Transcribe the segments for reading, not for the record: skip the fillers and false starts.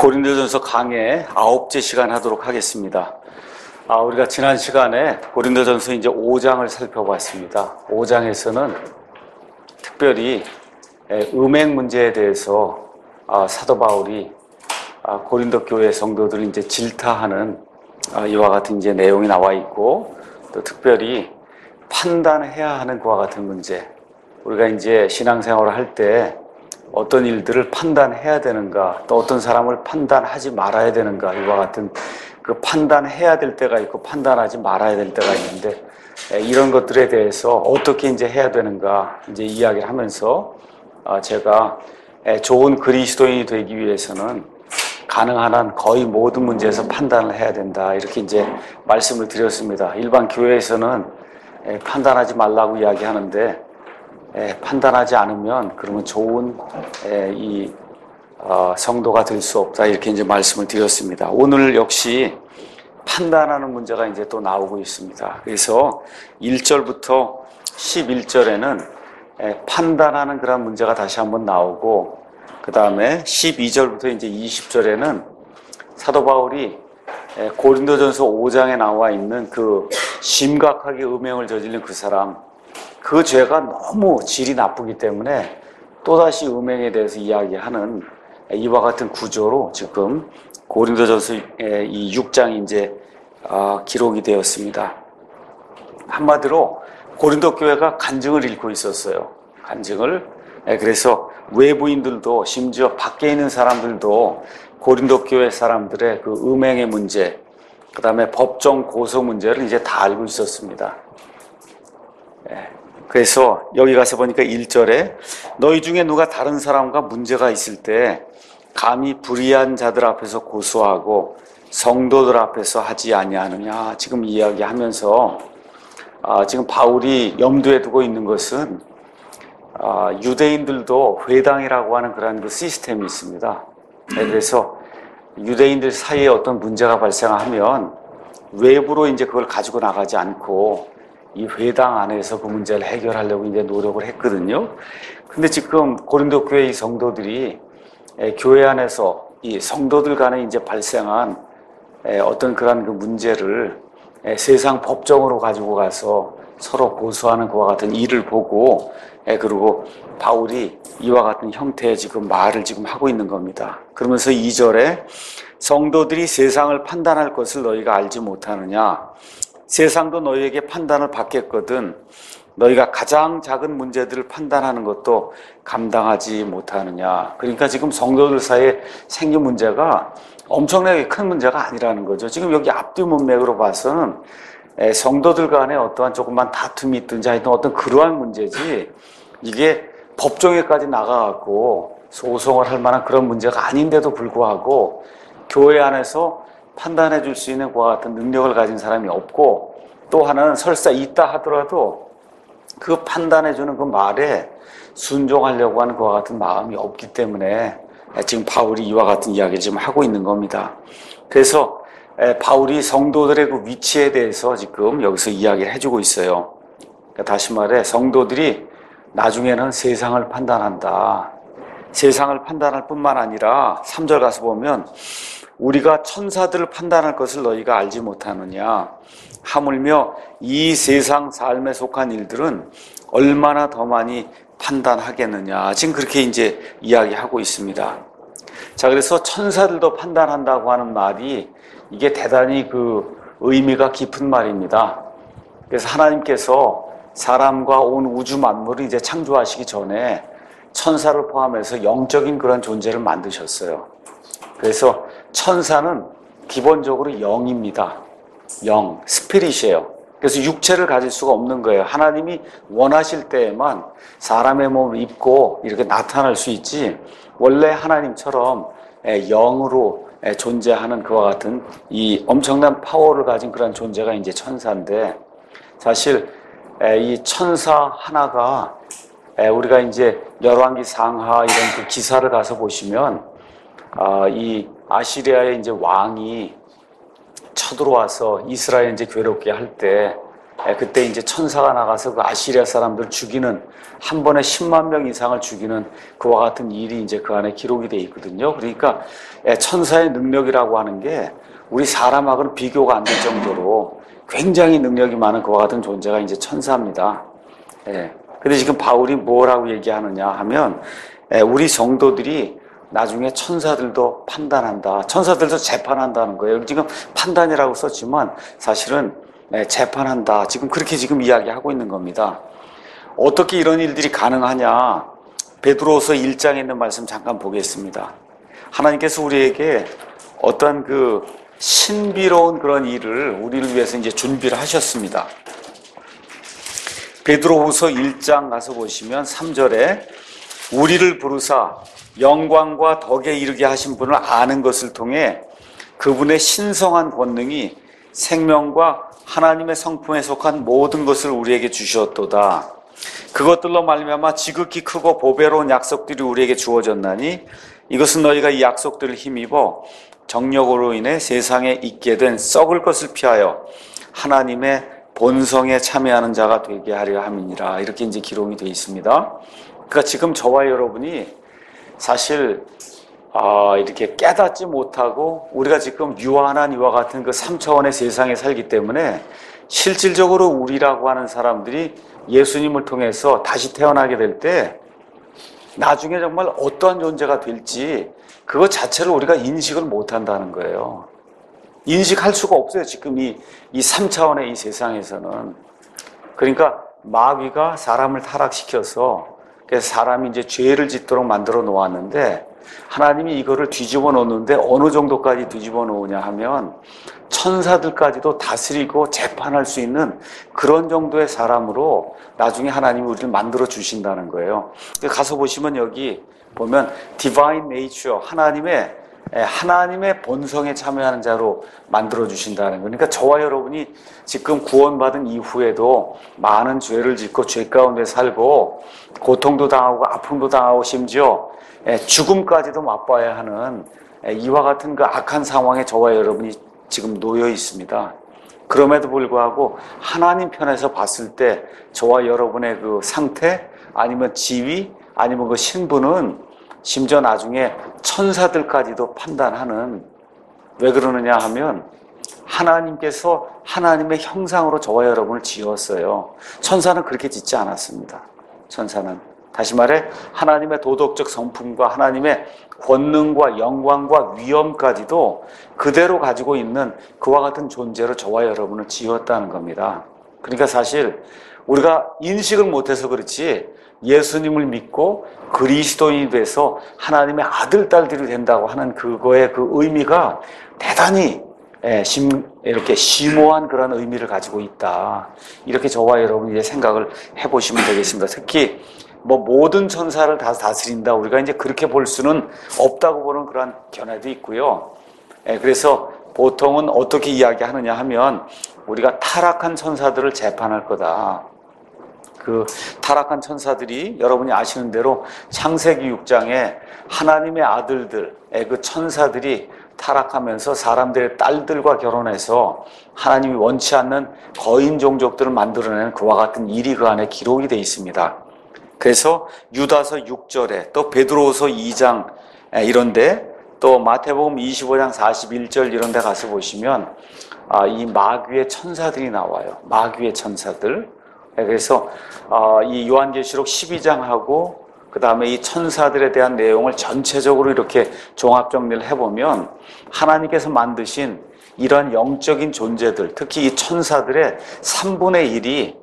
고린도전서 강의 9째 시간 하도록 하겠습니다. 우리가 지난 시간에 고린도전서 이제 5장을 살펴봤습니다. 5장에서는 특별히 음행 문제에 대해서 사도 바울이 고린도 교회 성도들을 이제 질타하는 이와 같은 이제 내용이 나와 있고, 또 특별히 판단해야 하는 그와 같은 문제, 우리가 이제 신앙생활을 할 때 어떤 일들을 판단해야 되는가, 또 어떤 사람을 판단하지 말아야 되는가, 이와 같은 그 판단해야 될 때가 있고 판단하지 말아야 될 때가 있는데, 이런 것들에 대해서 어떻게 이제 해야 되는가 이제 이야기를 하면서 제가 좋은 그리스도인이 되기 위해서는 가능한 한 거의 모든 문제에서 판단을 해야 된다, 이렇게 이제 말씀을 드렸습니다. 일반 교회에서는 판단하지 말라고 이야기하는데, 판단하지 않으면 그러면 좋은 성도가 될 수 없다, 이렇게 이제 말씀을 드렸습니다. 오늘 역시 판단하는 문제가 이제 또 나오고 있습니다. 그래서 1절부터 11절에는 판단하는 그런 문제가 다시 한번 나오고, 그 다음에 12절부터 이제 20절에는 사도 바울이 고린도전서 5장에 나와 있는 그 심각하게 음행을 저지른 그 사람, 그 죄가 너무 질이 나쁘기 때문에 또다시 음행에 대해서 이야기하는 이와 같은 구조로 지금 고린도전서 이 6장이 이제 기록이 되었습니다. 한마디로 고린도 교회가 간증을 잃고 있었어요. 간증을. 그래서 외부인들도, 심지어 밖에 있는 사람들도 고린도 교회 사람들의 그 음행의 문제, 그 다음에 법정 고소 문제를 이제 다 알고 있었습니다. 그래서 여기 가서 보니까 1절에 너희 중에 누가 다른 사람과 문제가 있을 때 감히 불의한 자들 앞에서 고소하고 성도들 앞에서 하지 아니하느냐, 지금 이야기하면서 지금 바울이 염두에 두고 있는 것은 유대인들도 회당이라고 하는 그런 그 시스템이 있습니다. 그래서 유대인들 사이에 어떤 문제가 발생하면 외부로 이제 그걸 가지고 나가지 않고 이 회당 안에서 그 문제를 해결하려고 이제 노력을 했거든요. 근데 지금 고린도 교회 이 성도들이 교회 안에서 이 성도들 간에 이제 발생한 어떤 그런 그 문제를 세상 법정으로 가지고 가서 서로 고소하는 그와 같은 일을 보고, 그리고 바울이 이와 같은 형태의 지금 말을 지금 하고 있는 겁니다. 그러면서 2절에 성도들이 세상을 판단할 것을 너희가 알지 못하느냐, 세상도 너희에게 판단을 받겠거든 너희가 가장 작은 문제들을 판단하는 것도 감당하지 못하느냐. 그러니까 지금 성도들 사이에 생긴 문제가 엄청나게 큰 문제가 아니라는 거죠. 지금 여기 앞뒤 문맥으로 봐서는 성도들 간에 어떠한 조그만 다툼이 있든지 하여튼 어떤 그러한 문제지, 이게 법정에까지 나가갖고 소송을 할 만한 그런 문제가 아닌데도 불구하고 교회 안에서 판단해 줄 수 있는 그와 같은 능력을 가진 사람이 없고, 또 하나는 설사 있다 하더라도 그 판단해 주는 그 말에 순종하려고 하는 그와 같은 마음이 없기 때문에 지금 바울이 이와 같은 이야기를 지금 하고 있는 겁니다. 그래서 바울이 성도들의 그 위치에 대해서 지금 여기서 이야기를 해주고 있어요. 그러니까 다시 말해 성도들이 나중에는 세상을 판단한다. 세상을 판단할 뿐만 아니라 3절 가서 보면 우리가 천사들을 판단할 것을 너희가 알지 못하느냐, 하물며 이 세상 삶에 속한 일들은 얼마나 더 많이 판단하겠느냐, 지금 그렇게 이제 이야기하고 있습니다. 자, 그래서 천사들도 판단한다고 하는 말이 이게 대단히 그 의미가 깊은 말입니다. 그래서 하나님께서 사람과 온 우주 만물을 이제 창조하시기 전에 천사를 포함해서 영적인 그런 존재를 만드셨어요. 그래서 천사는 기본적으로 영입니다. 영, 스피릿이에요. 그래서 육체를 가질 수가 없는 거예요. 하나님이 원하실 때에만 사람의 몸을 입고 이렇게 나타날 수 있지, 원래 하나님처럼 영으로 존재하는 그와 같은 이 엄청난 파워를 가진 그런 존재가 이제 천사인데, 사실 이 천사 하나가 우리가 이제 열왕기 상하 이런 그 기사를 가서 보시면 이 아시리아의 이제 왕이 쳐들어와서 이스라엘 이제 괴롭게 할 때 그때 이제 천사가 나가서 그 아시리아 사람들 죽이는, 한 번에 10만 명 이상을 죽이는 그와 같은 일이 이제 그 안에 기록이 돼 있거든요. 그러니까 천사의 능력이라고 하는 게 우리 사람하고는 비교가 안 될 정도로 굉장히 능력이 많은 그와 같은 존재가 이제 천사입니다. 근데 지금 바울이 뭐라고 얘기하느냐 하면, 우리 성도들이 나중에 천사들도 판단한다, 천사들도 재판한다는 거예요. 지금 판단이라고 썼지만 사실은 재판한다, 지금 그렇게 지금 이야기하고 있는 겁니다. 어떻게 이런 일들이 가능하냐? 베드로후서 1장에 있는 말씀 잠깐 보겠습니다. 하나님께서 우리에게 어떤 그 신비로운 그런 일을 우리를 위해서 이제 준비를 하셨습니다. 베드로후서 1장 가서 보시면 3절에 우리를 부르사 영광과 덕에 이르게 하신 분을 아는 것을 통해 그분의 신성한 권능이 생명과 하나님의 성품에 속한 모든 것을 우리에게 주셨도다. 그것들로 말미암아 지극히 크고 보배로운 약속들이 우리에게 주어졌나니 이것은 너희가 이 약속들을 힘입어 정력으로 인해 세상에 있게 된 썩을 것을 피하여 하나님의 본성에 참여하는 자가 되게 하려 함이니라. 이렇게 이제 기록이 되어 있습니다. 그러니까 지금 저와 여러분이 사실 이렇게 깨닫지 못하고 우리가 지금 유한한 이와 같은 그 3차원의 세상에 살기 때문에 실질적으로 우리라고 하는 사람들이 예수님을 통해서 다시 태어나게 될 때 나중에 정말 어떠한 존재가 될지 그것 자체를 우리가 인식을 못한다는 거예요. 인식할 수가 없어요. 지금 이 3차원의 이 세상에서는. 그러니까 마귀가 사람을 타락시켜서 그래서 사람이 이제 죄를 짓도록 만들어 놓았는데 하나님이 이거를 뒤집어 놓는데 어느 정도까지 뒤집어 놓으냐 하면 천사들까지도 다스리고 재판할 수 있는 그런 정도의 사람으로 나중에 하나님이 우리를 만들어 주신다는 거예요. 가서 보시면 여기 보면 Divine Nature, 하나님의 본성에 참여하는 자로 만들어 주신다는 거예요. 그러니까 저와 여러분이 지금 구원받은 이후에도 많은 죄를 짓고 죄 가운데 살고 고통도 당하고 아픔도 당하고 심지어 죽음까지도 맛봐야 하는 이와 같은 그 악한 상황에 저와 여러분이 지금 놓여 있습니다. 그럼에도 불구하고 하나님 편에서 봤을 때 저와 여러분의 그 상태 아니면 지위 아니면 그 신분은 심지어 나중에 천사들까지도 판단하는, 왜 그러느냐 하면 하나님께서 하나님의 형상으로 저와 여러분을 지었어요. 천사는 그렇게 짓지 않았습니다. 천사는 다시 말해 하나님의 도덕적 성품과 하나님의 권능과 영광과 위엄까지도 그대로 가지고 있는 그와 같은 존재로 저와 여러분을 지었다는 겁니다. 그러니까 사실 우리가 인식을 못해서 그렇지 예수님을 믿고 그리스도인이 돼서 하나님의 아들, 딸들이 된다고 하는 그거의 그 의미가 대단히 이렇게 심오한 그런 의미를 가지고 있다. 이렇게 저와 여러분이 이제 생각을 해보시면 되겠습니다. 특히 모든 천사를 다 다스린다. 우리가 이제 그렇게 볼 수는 없다고 보는 그런 견해도 있고요. 그래서 보통은 어떻게 이야기하느냐 하면 우리가 타락한 천사들을 재판할 거다. 그 타락한 천사들이 여러분이 아시는 대로 창세기 6장에 하나님의 아들들, 그 천사들이 타락하면서 사람들의 딸들과 결혼해서 하나님이 원치 않는 거인 종족들을 만들어내는 그와 같은 일이 그 안에 기록이 되어 있습니다. 그래서 유다서 6절에 또 베드로후서 2장 이런데 또 마태복음 25장 41절 이런데 가서 보시면 이 마귀의 천사들이 나와요. 마귀의 천사들. 그래서 이 요한계시록 12장하고 그 다음에 이 천사들에 대한 내용을 전체적으로 이렇게 종합정리를 해보면 하나님께서 만드신 이런 영적인 존재들, 특히 이 천사들의 3분의 1이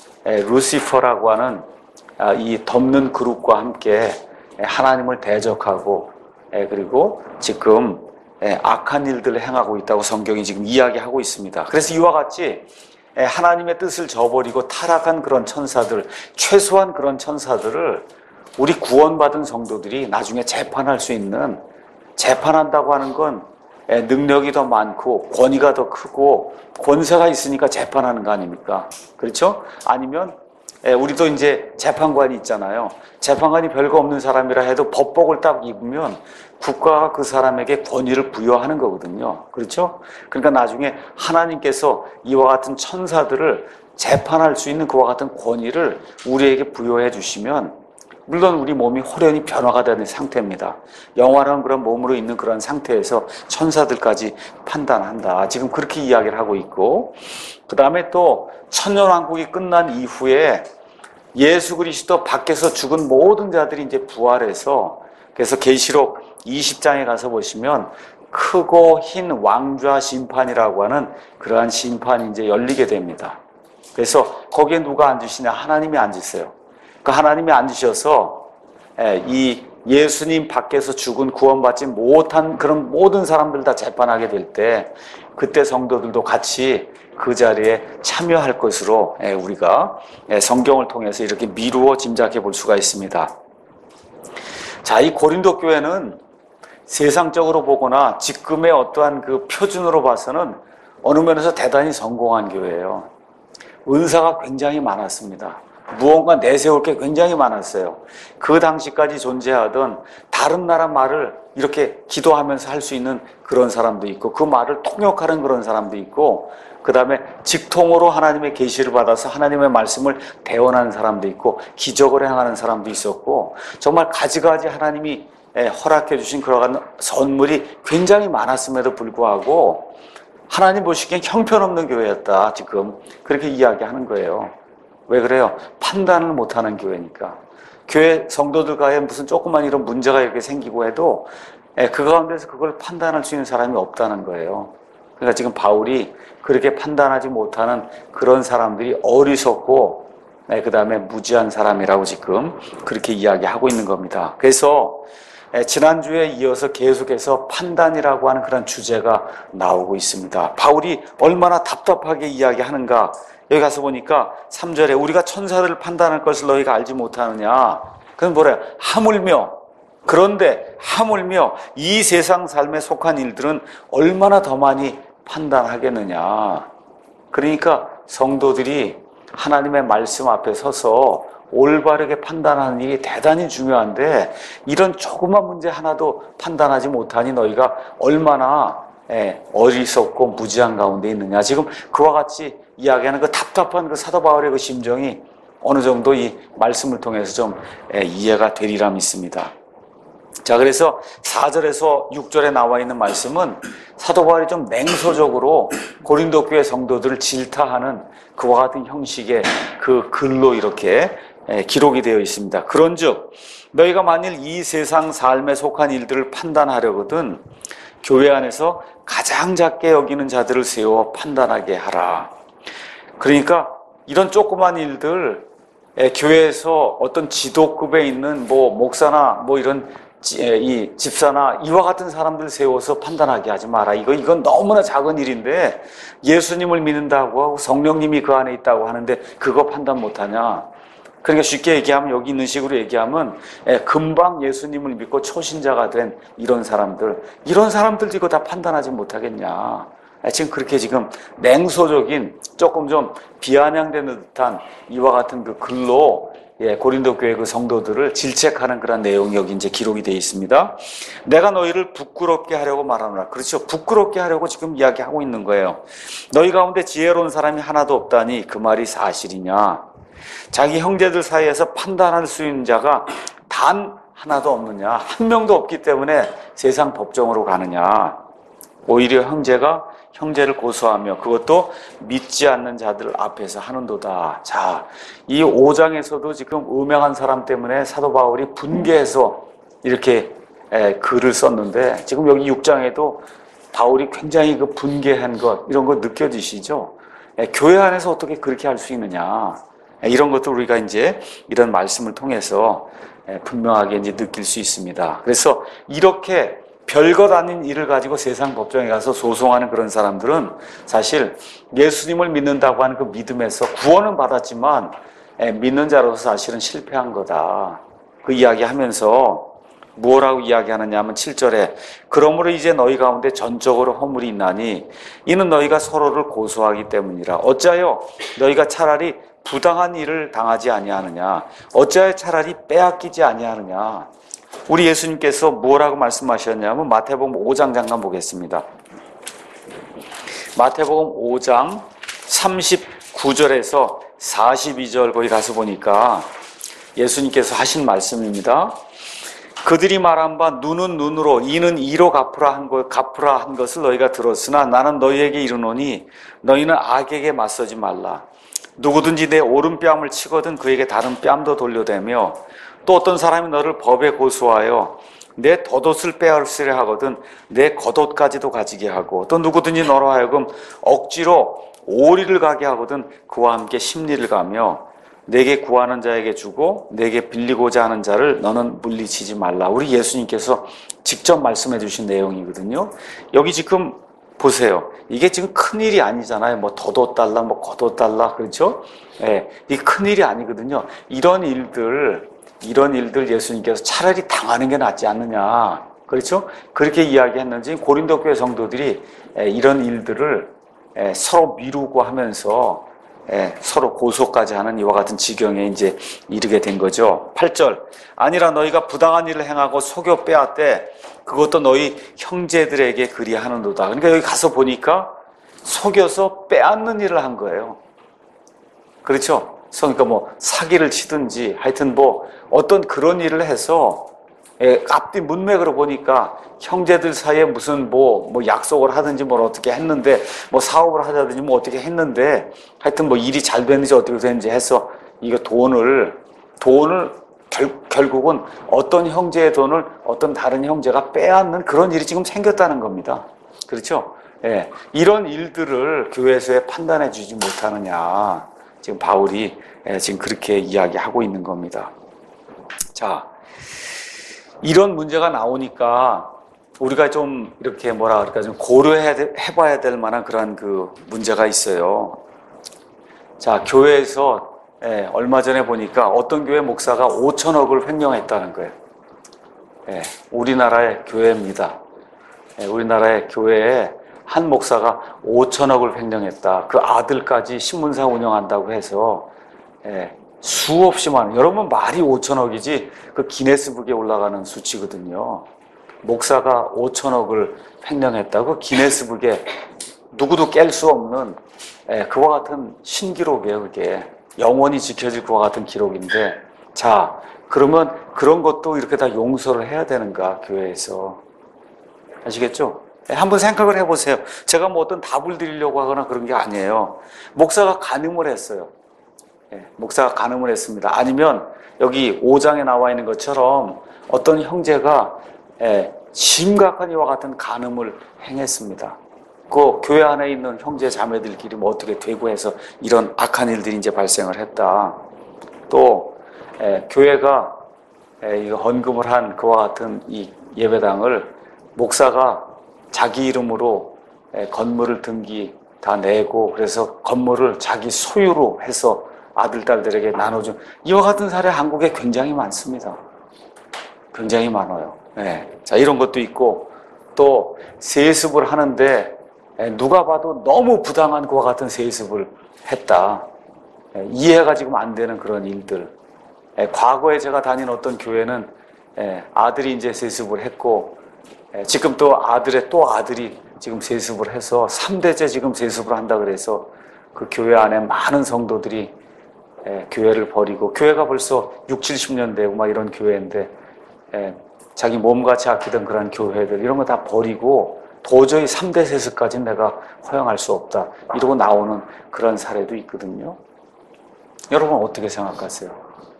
루시퍼라고 하는 이 덮는 그룹과 함께 하나님을 대적하고 그리고 지금 악한 일들을 행하고 있다고 성경이 지금 이야기하고 있습니다. 그래서 이와 같이 하나님의 뜻을 저버리고 타락한 그런 천사들, 최소한 그런 천사들을 우리 구원받은 성도들이 나중에 재판할 수 있는, 재판한다고 하는 건 능력이 더 많고 권위가 더 크고 권세가 있으니까 재판하는 거 아닙니까? 그렇죠? 아니면 우리도 이제 재판관이 있잖아요. 재판관이 별거 없는 사람이라 해도 법복을 딱 입으면 국가가 그 사람에게 권위를 부여하는 거거든요. 그렇죠? 그러니까 나중에 하나님께서 이와 같은 천사들을 재판할 수 있는 그와 같은 권위를 우리에게 부여해 주시면 물론 우리 몸이 호련히 변화가 되는 상태입니다. 영원한 그런 몸으로 있는 그런 상태에서 천사들까지 판단한다. 지금 그렇게 이야기를 하고 있고, 그 다음에 또 천년왕국이 끝난 이후에 예수 그리스도 밖에서 죽은 모든 자들이 이제 부활해서, 그래서 계시록 20장에 가서 보시면 크고 흰 왕좌 심판이라고 하는 그러한 심판이 이제 열리게 됩니다. 그래서 거기에 누가 앉으시냐? 하나님이 앉으세요. 그 하나님이 앉으셔서 이 예수님 밖에서 죽은 구원받지 못한 그런 모든 사람들 다 재판하게 될 때 그때 성도들도 같이 그 자리에 참여할 것으로 우리가 성경을 통해서 이렇게 미루어 짐작해 볼 수가 있습니다. 자, 이 고린도 교회는 세상적으로 보거나 지금의 어떠한 그 표준으로 봐서는 어느 면에서 대단히 성공한 교회예요. 은사가 굉장히 많았습니다. 무언가 내세울 게 굉장히 많았어요. 그 당시까지 존재하던 다른 나라 말을 이렇게 기도하면서 할 수 있는 그런 사람도 있고, 그 말을 통역하는 그런 사람도 있고, 그 다음에 직통으로 하나님의 계시를 받아서 하나님의 말씀을 대언하는 사람도 있고, 기적을 행하는 사람도 있었고, 정말 가지가지 하나님이 허락해 주신 그러한 선물이 굉장히 많았음에도 불구하고 하나님 보시기엔 형편없는 교회였다. 지금 그렇게 이야기하는 거예요. 왜 그래요? 판단을 못하는 교회니까. 교회 성도들과의 무슨 조그만 이런 문제가 이렇게 생기고 해도 그 가운데서 그걸 판단할 수 있는 사람이 없다는 거예요. 그러니까 지금 바울이 그렇게 판단하지 못하는 그런 사람들이 어리석고 그 다음에 무지한 사람이라고 지금 그렇게 이야기하고 있는 겁니다. 그래서 지난주에 이어서 계속해서 판단이라고 하는 그런 주제가 나오고 있습니다. 바울이 얼마나 답답하게 이야기하는가. 여기 가서 보니까 3절에 우리가 천사들을 판단할 것을 너희가 알지 못하느냐. 그건 뭐래요? 하물며, 그런데 하물며 이 세상 삶에 속한 일들은 얼마나 더 많이 판단하겠느냐. 그러니까 성도들이 하나님의 말씀 앞에 서서 올바르게 판단하는 일이 대단히 중요한데 이런 조그만 문제 하나도 판단하지 못하니 너희가 얼마나 어리석고 무지한 가운데 있느냐. 지금 그와 같이 이야기하는 그 답답한 그 사도 바울의 그 심정이 어느 정도 이 말씀을 통해서 좀 이해가 되리라 믿습니다. 자, 그래서 4절에서 6절에 나와 있는 말씀은 사도 바울이 좀 냉소적으로 고린도 교회 성도들을 질타하는 그와 같은 형식의 그 글로 이렇게 기록이 되어 있습니다. 그런즉 너희가 만일 이 세상 삶에 속한 일들을 판단하려거든 교회 안에서 가장 작게 여기는 자들을 세워 판단하게 하라. 그러니까 이런 조그만 일들 교회에서 어떤 지도급에 있는 뭐 목사나 뭐 이런 이 집사나 이와 같은 사람들 세워서 판단하게 하지 마라. 이건 너무나 작은 일인데 예수님을 믿는다고 하고 성령님이 그 안에 있다고 하는데 그거 판단 못하냐. 그러니까 쉽게 얘기하면 여기 있는 식으로 얘기하면 금방 예수님을 믿고 초신자가 된 이런 사람들 이거 다 판단하지 못하겠냐. 지금 그렇게 지금 냉소적인 조금 좀 비아냥되는 듯한 이와 같은 그 글로 고린도 교회 그 성도들을 질책하는 그런 내용이 여기 이제 기록이 되어 있습니다. 내가 너희를 부끄럽게 하려고 말하노라. 그렇죠. 부끄럽게 하려고 지금 이야기하고 있는 거예요. 너희 가운데 지혜로운 사람이 하나도 없다니 그 말이 사실이냐. 자기 형제들 사이에서 판단할 수 있는 자가 단 하나도 없느냐. 한 명도 없기 때문에 세상 법정으로 가느냐. 오히려 형제가 형제를 고소하며 그것도 믿지 않는 자들 앞에서 하는도다. 자, 이 5장에서도 지금 음행한 사람 때문에 사도 바울이 분개해서 이렇게 글을 썼는데 지금 여기 6장에도 바울이 굉장히 그 분개한 것 이런 거 느껴지시죠? 교회 안에서 어떻게 그렇게 할 수 있느냐. 이런 것도 우리가 이제 이런 말씀을 통해서 분명하게 이제 느낄 수 있습니다. 그래서 이렇게 별것 아닌 일을 가지고 세상 법정에 가서 소송하는 그런 사람들은 사실 예수님을 믿는다고 하는 그 믿음에서 구원은 받았지만 믿는 자로서 사실은 실패한 거다. 그 이야기 하면서 뭐라고 이야기하느냐 하면 7절에 그러므로 이제 너희 가운데 전적으로 허물이 있나니 이는 너희가 서로를 고소하기 때문이라. 어찌하여 너희가 차라리 부당한 일을 당하지 아니하느냐. 어찌하여 차라리 빼앗기지 아니하느냐. 우리 예수님께서 뭐라고 말씀하셨냐면 마태복음 5장 잠깐 보겠습니다. 마태복음 5장 9절에서 42절 거기 가서 보니까 예수님께서 하신 말씀입니다. 그들이 말한 바 눈은 눈으로 이는 이로 갚으라 한 것을 너희가 들었으나 나는 너희에게 이르노니 너희는 악에게 맞서지 말라. 누구든지 내 오른뺨을 치거든 그에게 다른 뺨도 돌려대며 또 어떤 사람이 너를 법에 고소하여 내 덧옷을 빼앗으려 하거든 내 겉옷까지도 가지게 하고 또 누구든지 너로 하여금 억지로 오리를 가게 하거든 그와 함께 십리를 가며 내게 구하는 자에게 주고 내게 빌리고자 하는 자를 너는 물리치지 말라. 우리 예수님께서 직접 말씀해 주신 내용이거든요. 여기 지금 보세요. 이게 지금 큰일이 아니잖아요. 뭐 덧옷 달라 뭐 겉옷 달라 그렇죠? 예, 이게 큰일이 아니거든요. 이런 일들 예수님께서 차라리 당하는 게 낫지 않느냐. 그렇죠? 그렇게 이야기했는지 고린도 교회 성도들이 이런 일들을 서로 미루고 하면서 서로 고소까지 하는 이와 같은 지경에 이제 이르게 된 거죠. 8절. 아니라 너희가 부당한 일을 행하고 속여 빼앗되 그것도 너희 형제들에게 그리하는도다. 그러니까 여기 가서 보니까 속여서 빼앗는 일을 한 거예요. 그렇죠? 그러니까 뭐 사기를 치든지 하여튼 뭐 어떤 그런 일을 해서 앞뒤 문맥으로 보니까 형제들 사이에 무슨 뭐 약속을 하든지 뭘 어떻게 했는데 뭐 사업을 하자든지 뭐 어떻게 했는데 하여튼 뭐 일이 잘 됐는지 어떻게 됐는지 해서 이거 돈을 결국은 어떤 형제의 돈을 어떤 다른 형제가 빼앗는 그런 일이 지금 생겼다는 겁니다. 그렇죠? 예. 이런 일들을 교회에서 판단해 주지 못하느냐. 지금 바울이 지금 그렇게 이야기하고 있는 겁니다. 자, 이런 문제가 나오니까 우리가 좀 이렇게 좀 고려해봐야 될 만한 그런 그 문제가 있어요. 자, 교회에서 얼마 전에 보니까 어떤 교회 목사가 5천억을 횡령했다는 거예요. 우리나라의 교회입니다. 우리나라의 교회에 한 목사가 5천억을 횡령했다. 그 아들까지 신문사 운영한다고 해서 수없이 많은, 여러분 말이 5천억이지 그 기네스북에 올라가는 수치거든요. 목사가 5천억을 횡령했다고 기네스북에 누구도 깰 수 없는 그와 같은 신기록이에요. 그게 영원히 지켜질 것과 같은 기록인데, 자 그러면 그런 것도 이렇게 다 용서를 해야 되는가 교회에서? 아시겠죠? 한번 생각을 해보세요. 제가 뭐 어떤 답을 드리려고 하거나 그런 게 아니에요. 목사가 간음을 했어요. 목사가 간음을 했습니다. 아니면 여기 5장에 나와 있는 것처럼 어떤 형제가 심각한 이와 같은 간음을 행했습니다. 그 교회 안에 있는 형제 자매들끼리 뭐 어떻게 되고 해서 이런 악한 일들이 이제 발생을 했다. 또 교회가 헌금을 한 그와 같은 이 예배당을 목사가 자기 이름으로 건물을 등기 다 내고 그래서 건물을 자기 소유로 해서 아들, 딸들에게 나눠준 이와 같은 사례 한국에 굉장히 많습니다. 굉장히 많아요. 자, 이런 것도 있고 또 세습을 하는데 누가 봐도 너무 부당한 그와 같은 세습을 했다. 이해가 지금 안 되는 그런 일들. 과거에 제가 다닌 어떤 교회는 아들이 이제 세습을 했고 지금 또 아들이 지금 세습을 해서 3대째 지금 세습을 한다 그래서 그 교회 안에 많은 성도들이 교회를 버리고, 교회가 벌써 6, 70년 되고 막 이런 교회인데 자기 몸같이 아끼던 그런 교회들 이런 거 다 버리고 도저히 3대 세습까지 내가 허용할 수 없다 이러고 나오는 그런 사례도 있거든요. 여러분 어떻게 생각하세요?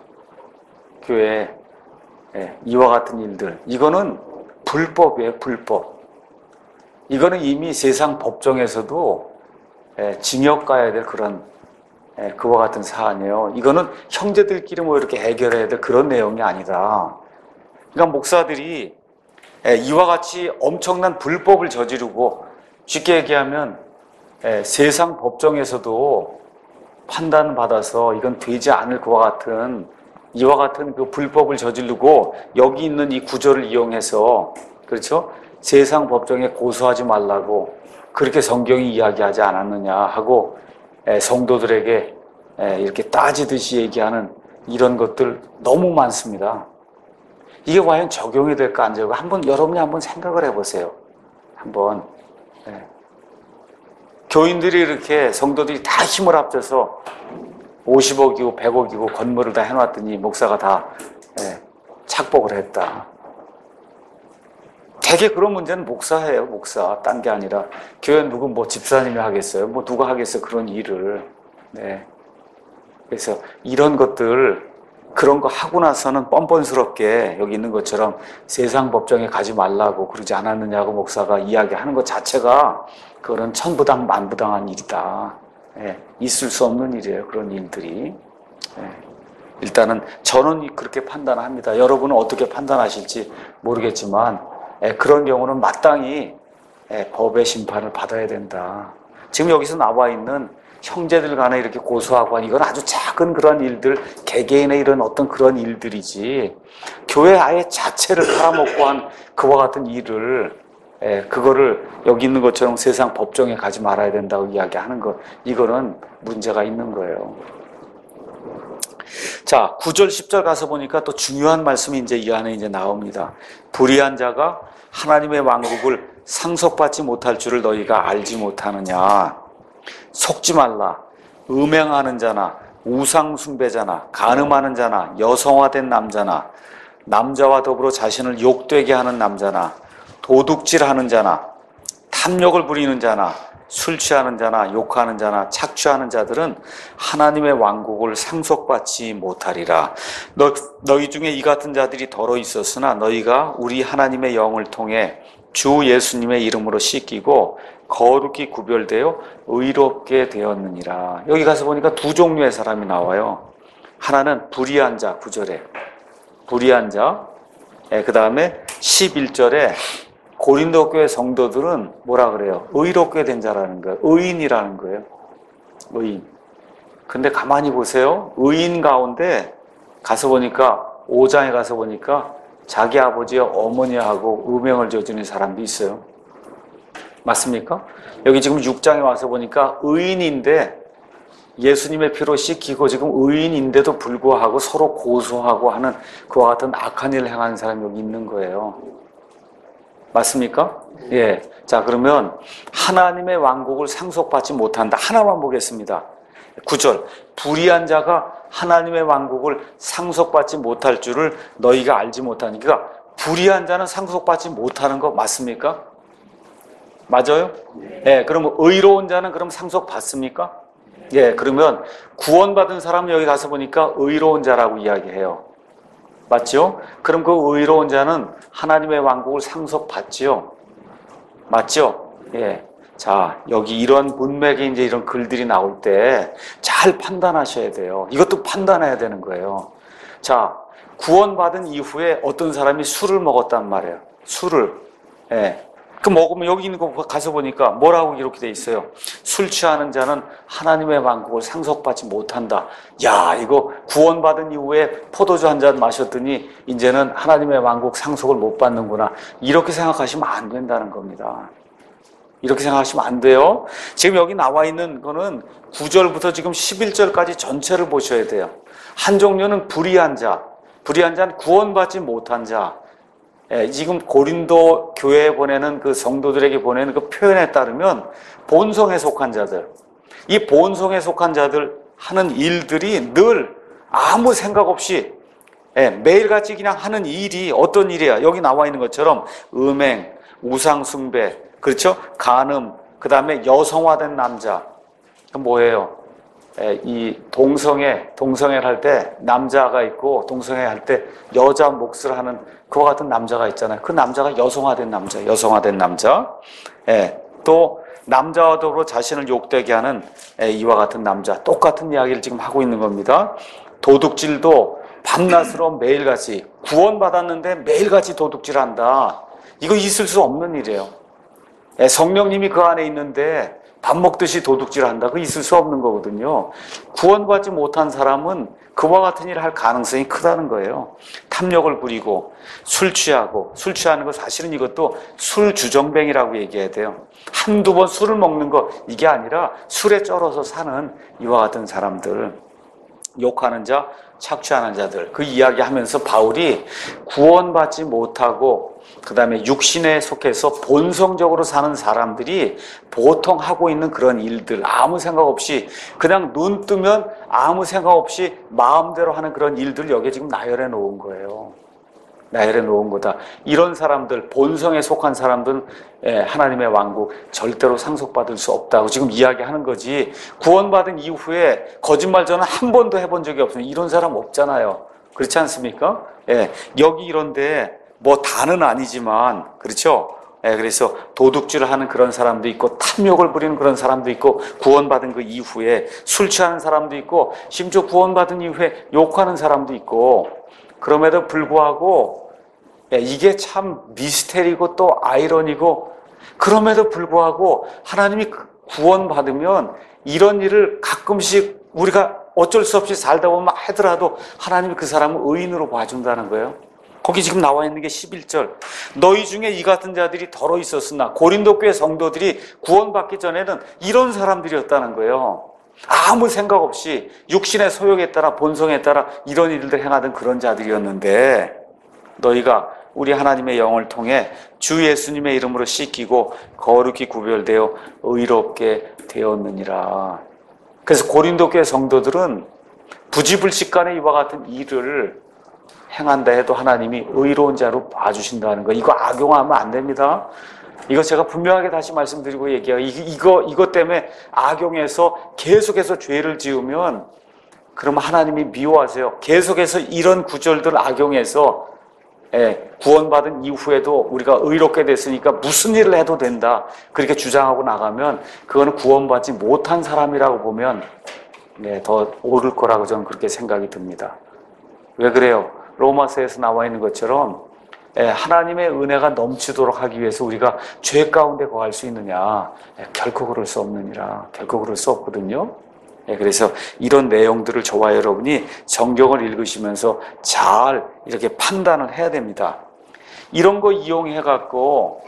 교회에 이와 같은 일들, 이거는 불법이에요. 불법. 이거는 이미 세상 법정에서도 징역 가야 될 그런 그와 같은 사안이에요. 이거는 형제들끼리 뭐 이렇게 해결해야 될 그런 내용이 아니다. 그러니까 목사들이 이와 같이 엄청난 불법을 저지르고, 쉽게 얘기하면 세상 법정에서도 판단받아서 이건 되지 않을 것과 같은 이와 같은 그 불법을 저지르고 여기 있는 이 구절을 이용해서, 그렇죠? 세상 법정에 고소하지 말라고 그렇게 성경이 이야기하지 않았느냐 하고 성도들에게 이렇게 따지듯이 얘기하는 이런 것들 너무 많습니다. 이게 과연 적용이 될까 안 될까 여러분이 한번 생각을 해보세요. 한번. 교인들이 이렇게 성도들이 다 힘을 합쳐서 50억이고 100억이고 건물을 다 해놨더니 목사가 다 착복을 했다. 되게 그런 문제는 목사예요, 목사. 딴 게 아니라 교회 누구 뭐 집사님이 하겠어요? 뭐 누가 하겠어요? 그런 일을. 네. 그래서 이런 것들 그런 거 하고 나서는 뻔뻔스럽게 여기 있는 것처럼 세상 법정에 가지 말라고 그러지 않았느냐고 목사가 이야기하는 것 자체가 그거는 천부당 만부당한 일이다. 예, 있을 수 없는 일이에요. 그런 일들이. 예, 일단은 저는 그렇게 판단합니다. 여러분은 어떻게 판단하실지 모르겠지만 그런 경우는 마땅히 법의 심판을 받아야 된다. 지금 여기서 나와 있는 형제들 간에 이렇게 고소하고 하는 이건 아주 작은 그런 일들, 개개인의 이런 어떤 그런 일들이지 교회 아예 자체를 팔아먹고 한 그와 같은 일을 그거를 여기 있는 것처럼 세상 법정에 가지 말아야 된다고 이야기하는 것, 이거는 문제가 있는 거예요. 자, 9절 10절 가서 보니까 또 중요한 말씀이 이제 이 안에 이제 나옵니다. 불의한 자가 하나님의 왕국을 상속받지 못할 줄을 너희가 알지 못하느냐. 속지 말라. 음행하는 자나 우상 숭배자나 간음하는 자나 여성화된 남자나 남자와 더불어 자신을 욕되게 하는 남자나 도둑질하는 자나 탐욕을 부리는 자나 술 취하는 자나 욕하는 자나 착취하는 자들은 하나님의 왕국을 상속받지 못하리라. 너희 중에 이 같은 자들이 더러 있었으나 너희가 우리 하나님의 영을 통해 주 예수님의 이름으로 씻기고 거룩히 구별되어 의롭게 되었느니라. 여기 가서 보니까 두 종류의 사람이 나와요. 하나는 불의한 자, 9절에 불의한 자, 그 다음에 11절에 고린도 교회 성도들은 뭐라 그래요? 의롭게 된 자라는 거예요. 의인이라는 거예요. 의인. 근데 가만히 보세요. 의인 가운데 가서 보니까 5장에 가서 보니까 자기 아버지와 어머니하고 음행을 저지른 사람도 있어요. 맞습니까? 여기 지금 6장에 와서 보니까 의인인데 예수님의 피로 씻기고 지금 의인인데도 불구하고 서로 고소하고 하는 그와 같은 악한 일을 행하는 사람이 여기 있는 거예요. 맞습니까? 예. 자, 그러면 하나님의 왕국을 상속받지 못한다. 하나만 보겠습니다. 9절. 불의한 자가 하나님의 왕국을 상속받지 못할 줄을 너희가 알지 못하니까. 그러니까 불의한 자는 상속받지 못하는 거 맞습니까? 맞아요? 예. 그러면 의로운 자는 그럼 상속받습니까? 예. 그러면 구원받은 사람은 여기 가서 보니까 의로운 자라고 이야기해요. 맞죠? 그럼 그 의로운 자는 하나님의 왕국을 상속받지요. 맞죠? 예. 자, 여기 이런 문맥에 이제 이런 글들이 나올 때 잘 판단하셔야 돼요. 이것도 판단해야 되는 거예요. 자, 구원받은 이후에 어떤 사람이 술을 먹었단 말이에요. 술을. 예. 그 먹으면 여기 있는 거 가서 보니까 뭐라고 이렇게 돼 있어요. 술 취하는 자는 하나님의 왕국을 상속받지 못한다. 야, 이거 구원받은 이후에 포도주 한 잔 마셨더니 이제는 하나님의 왕국 상속을 못 받는구나. 이렇게 생각하시면 안 된다는 겁니다. 이렇게 생각하시면 안 돼요. 지금 여기 나와 있는 거는 9절부터 지금 11절까지 전체를 보셔야 돼요. 한 종류는 불의한 자, 불의한 자는 구원받지 못한 자. 지금 고린도 교회에 보내는 그 성도들에게 보내는 그 표현에 따르면 본성에 속한 자들, 이 본성에 속한 자들 하는 일들이 늘 아무 생각 없이 매일같이 그냥 하는 일이 어떤 일이야? 여기 나와 있는 것처럼 음행, 우상 숭배, 그렇죠? 간음, 그 다음에 여성화된 남자. 그 뭐예요? 이 동성애를 할 때 남자가 있고 동성애 할 때 여자 몫을 하는 그와 같은 남자가 있잖아요. 그 남자가 여성화된 남자. 또 남자와 더불어 자신을 욕되게 하는 이와 같은 남자. 똑같은 이야기를 지금 하고 있는 겁니다. 도둑질도 밤낮으로 매일같이 구원받았는데 매일같이 도둑질한다. 이거 있을 수 없는 일이에요. 성령님이 그 안에 있는데 밥 먹듯이 도둑질한다. 그거 있을 수 없는 거거든요. 구원받지 못한 사람은 그와 같은 일을 할 가능성이 크다는 거예요. 탐욕을 부리고 술 취하는 거 사실은 이것도 술 주정뱅이라고 얘기해야 돼요. 한두 번 술을 먹는 거 이게 아니라 술에 쩔어서 사는 이와 같은 사람들. 욕하는 자, 착취하는 자들, 그 이야기하면서 바울이 구원받지 못하고 그 다음에 육신에 속해서 본성적으로 사는 사람들이 보통 하고 있는 그런 일들, 아무 생각 없이 그냥 눈 뜨면 아무 생각 없이 마음대로 하는 그런 일들 여기에 지금 나열해 놓은 거예요. 나열해 놓은 거다. 이런 사람들, 본성에 속한 사람들은 하나님의 왕국 절대로 상속받을 수 없다고 지금 이야기하는 거지. 구원받은 이후에 거짓말 저는 한 번도 해본 적이 없습니다. 이런 사람 없잖아요. 그렇지 않습니까? 여기 이런데 뭐 다는 아니지만 그렇죠? 그래서 도둑질을 하는 그런 사람도 있고 탐욕을 부리는 그런 사람도 있고 구원받은 그 이후에 술 취하는 사람도 있고 심지어 구원받은 이후에 욕하는 사람도 있고 그럼에도 불구하고 이게 참 미스테리고 또 아이러니고 그럼에도 불구하고 하나님이 구원받으면 이런 일을 가끔씩 우리가 어쩔 수 없이 살다 보면 하더라도 하나님이 그 사람을 의인으로 봐준다는 거예요. 거기 지금 나와 있는 게 11절. 너희 중에 이 같은 자들이 덜어 있었으나 고린도 교회 성도들이 구원받기 전에는 이런 사람들이었다는 거예요. 아무 생각 없이 육신의 소욕에 따라 본성에 따라 이런 일들 행하던 그런 자들이었는데 너희가 우리 하나님의 영을 통해 주 예수님의 이름으로 씻기고 거룩히 구별되어 의롭게 되었느니라. 그래서 고린도 교회 성도들은 부지불식간에 이와 같은 일을 행한다 해도 하나님이 의로운 자로 봐주신다는 거. 이거 악용하면 안 됩니다. 이거 제가 분명하게 다시 말씀드리고 얘기해요. 이거 때문에 악용해서 계속해서 죄를 지으면 그러면 하나님이 미워하세요. 계속해서 이런 구절들 악용해서 구원받은 이후에도 우리가 의롭게 됐으니까 무슨 일을 해도 된다. 그렇게 주장하고 나가면 그거는 구원받지 못한 사람이라고 보면 더 옳을 거라고 저는 그렇게 생각이 듭니다. 왜 그래요? 로마서에서 나와 있는 것처럼 하나님의 은혜가 넘치도록 하기 위해서 우리가 죄 가운데 거할 수 있느냐? 결코 그럴 수 없느니라. 결코 그럴 수 없거든요. 그래서 이런 내용들을 저와 여러분이 성경을 읽으시면서 잘 이렇게 판단을 해야 됩니다. 이런 거 이용해갖고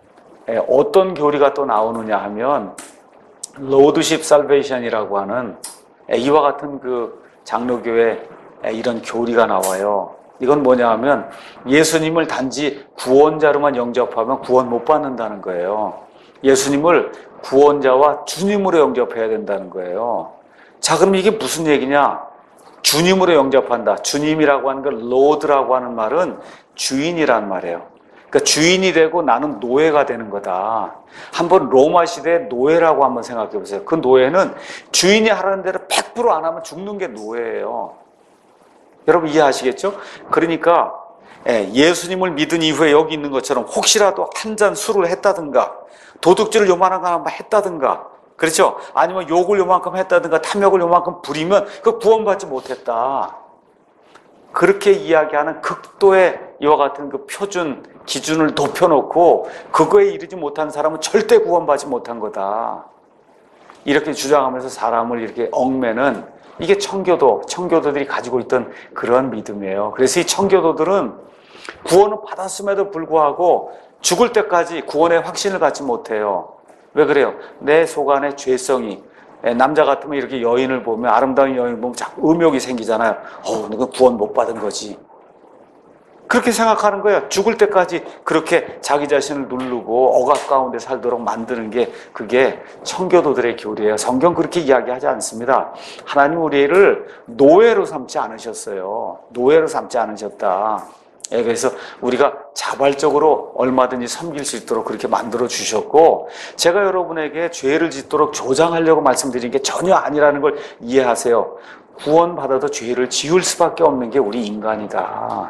어떤 교리가 또 나오느냐 하면 로드십 살베이션이라고 하는 이와 같은 그 장로교회 이런 교리가 나와요. 이건 뭐냐 하면 예수님을 단지 구원자로만 영접하면 구원 못 받는다는 거예요. 예수님을 구원자와 주님으로 영접해야 된다는 거예요. 자, 그럼 이게 무슨 얘기냐? 주님으로 영접한다. 주님이라고 하는 걸 로드라고 하는 말은 주인이란 말이에요. 그러니까 주인이 되고 나는 노예가 되는 거다. 한번 로마 시대의 노예라고 한번 생각해 보세요. 그 노예는 주인이 하라는 대로 100% 안 하면 죽는 게 노예예요. 여러분 이해하시겠죠? 그러니까 예수님을 믿은 이후에 여기 있는 것처럼 혹시라도 한 잔 술을 했다든가 도둑질을 요만한 거 한번 했다든가 그렇죠? 아니면 욕을 요만큼 했다든가 탐욕을 요만큼 부리면 그 구원받지 못했다. 그렇게 이야기하는 극도의 이와 같은 그 표준 기준을 높여놓고 그거에 이르지 못한 사람은 절대 구원받지 못한 거다. 이렇게 주장하면서 사람을 이렇게 얽매는 이게 청교도들이 가지고 있던 그런 믿음이에요. 그래서 이 청교도들은 구원을 받았음에도 불구하고 죽을 때까지 구원의 확신을 갖지 못해요. 왜 그래요? 내 속 안에 죄성이 남자 같으면 이렇게 여인을 보면 아름다운 여인을 보면 자꾸 음욕이 생기잖아요. 너는 구원 못 받은 거지. 그렇게 생각하는 거예요. 죽을 때까지 그렇게 자기 자신을 누르고 억압 가운데 살도록 만드는 게 그게 청교도들의 교리예요. 성경 그렇게 이야기하지 않습니다. 하나님 우리를 노예로 삼지 않으셨어요. 노예로 삼지 않으셨다. 그래서 우리가 자발적으로 얼마든지 섬길 수 있도록 그렇게 만들어 주셨고 제가 여러분에게 죄를 짓도록 조장하려고 말씀드린 게 전혀 아니라는 걸 이해하세요. 구원받아도 죄를 지을 수밖에 없는 게 우리 인간이다.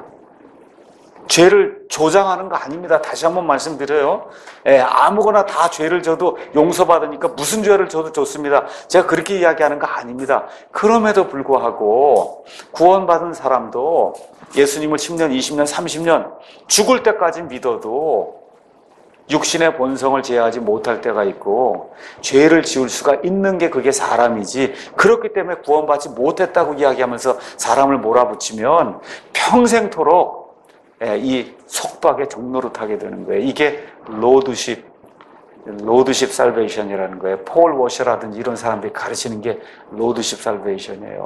죄를 조장하는 거 아닙니다. 다시 한번 말씀드려요. 아무거나 다 죄를 져도 용서받으니까 무슨 죄를 져도 좋습니다. 제가 그렇게 이야기하는 거 아닙니다. 그럼에도 불구하고 구원받은 사람도 예수님을 10년, 20년, 30년 죽을 때까지 믿어도 육신의 본성을 제어하지 못할 때가 있고 죄를 지을 수가 있는 게 그게 사람이지 그렇기 때문에 구원받지 못했다고 이야기하면서 사람을 몰아붙이면 평생토록 이 속박의 종로로 타게 되는 거예요. 이게 로드십 살베이션이라는 거예요. 폴 워셔라든지 이런 사람들이 가르치는 게 로드십 살베이션이에요.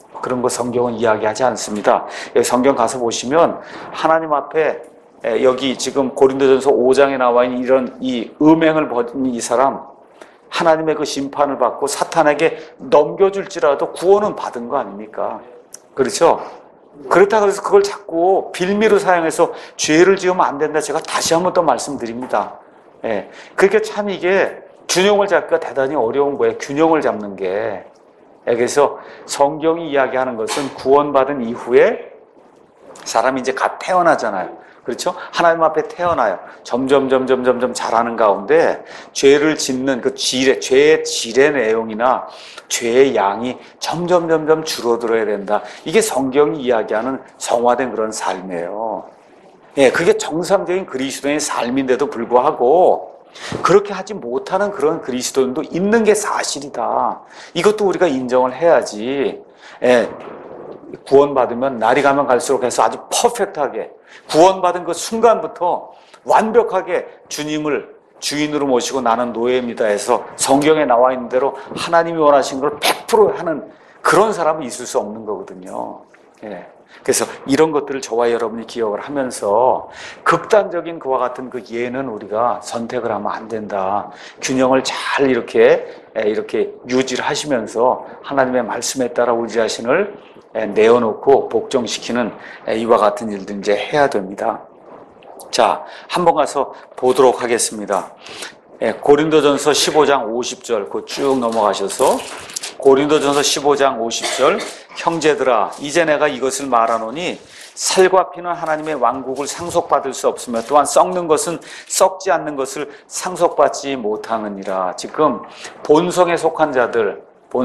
그런 거 성경은 이야기하지 않습니다. 여기 성경 가서 보시면 하나님 앞에 여기 지금 고린도전서 5장에 나와 있는 이런 이 음행을 벌인 이 사람, 하나님의 그 심판을 받고 사탄에게 넘겨줄지라도 구원은 받은 거 아닙니까? 그렇죠? 그렇다고 해서 그걸 자꾸 빌미로 사용해서 죄를 지으면 안 된다. 제가 다시 한번 또 말씀드립니다. 예. 그러니까 참 이게 균형을 잡기가 대단히 어려운 거예요. 균형을 잡는 게. 예. 그래서 성경이 이야기하는 것은 구원받은 이후에 사람이 이제 갓 태어나잖아요. 그렇죠? 하나님 앞에 태어나요. 점점 자라는 가운데 죄를 짓는 그 죄의 질의 내용이나 죄의 양이 점점 줄어들어야 된다. 이게 성경이 이야기하는 성화된 그런 삶이에요. 예, 그게 정상적인 그리스도인의 삶인데도 불구하고 그렇게 하지 못하는 그런 그리스도인도 있는 게 사실이다. 이것도 우리가 인정을 해야지. 예, 구원받으면 날이 가면 갈수록 해서 아주 퍼펙트하게 구원받은 그 순간부터 완벽하게 주님을 주인으로 모시고 나는 노예입니다 해서 성경에 나와 있는 대로 하나님이 원하신 걸 100% 하는 그런 사람은 있을 수 없는 거거든요. 예. 그래서 이런 것들을 저와 여러분이 기억을 하면서 극단적인 그와 같은 그 예는 우리가 선택을 하면 안 된다. 균형을 잘 이렇게 유지를 하시면서 하나님의 말씀에 따라 우리 자신을 내어놓고 복종시키는 이와 같은 일들 이제 해야 됩니다. 자, 한번 가서 보도록 하겠습니다. 고린도전서 15장 50절 그 쭉 넘어가셔서 고린도전서 15장 50절 형제들아 이제 내가 이것을 말하노니 살과 피는 하나님의 왕국을 상속받을 수 없으며 또한 썩는 것은 썩지 않는 것을 상속받지 못하느니라. 지금 본성에 속한 자들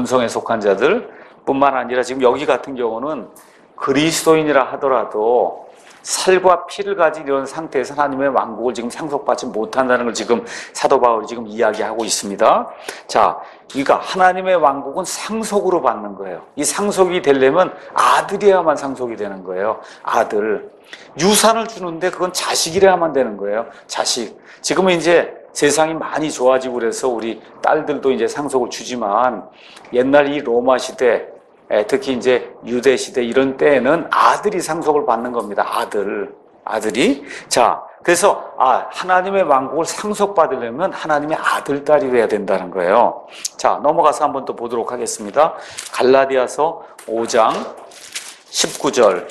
뿐만 아니라 지금 여기 같은 경우는 그리스도인이라 하더라도 살과 피를 가진 이런 상태에서 하나님의 왕국을 지금 상속받지 못한다는 걸 지금 사도 바울이 지금 이야기하고 있습니다. 자, 그러니까 하나님의 왕국은 상속으로 받는 거예요. 이 상속이 되려면 아들이어야만 상속이 되는 거예요. 아들. 유산을 주는데 그건 자식이라야만 되는 거예요. 자식. 지금은 이제 세상이 많이 좋아지고 그래서 우리 딸들도 이제 상속을 주지만 옛날 이 로마 시대 특히 이제 유대 시대 이런 때에는 아들이 상속을 받는 겁니다. 아들이. 자, 그래서 하나님의 왕국을 상속받으려면 하나님의 아들, 딸이 돼야 된다는 거예요. 자, 넘어가서 한번 또 보도록 하겠습니다. 갈라디아서 5장 19절.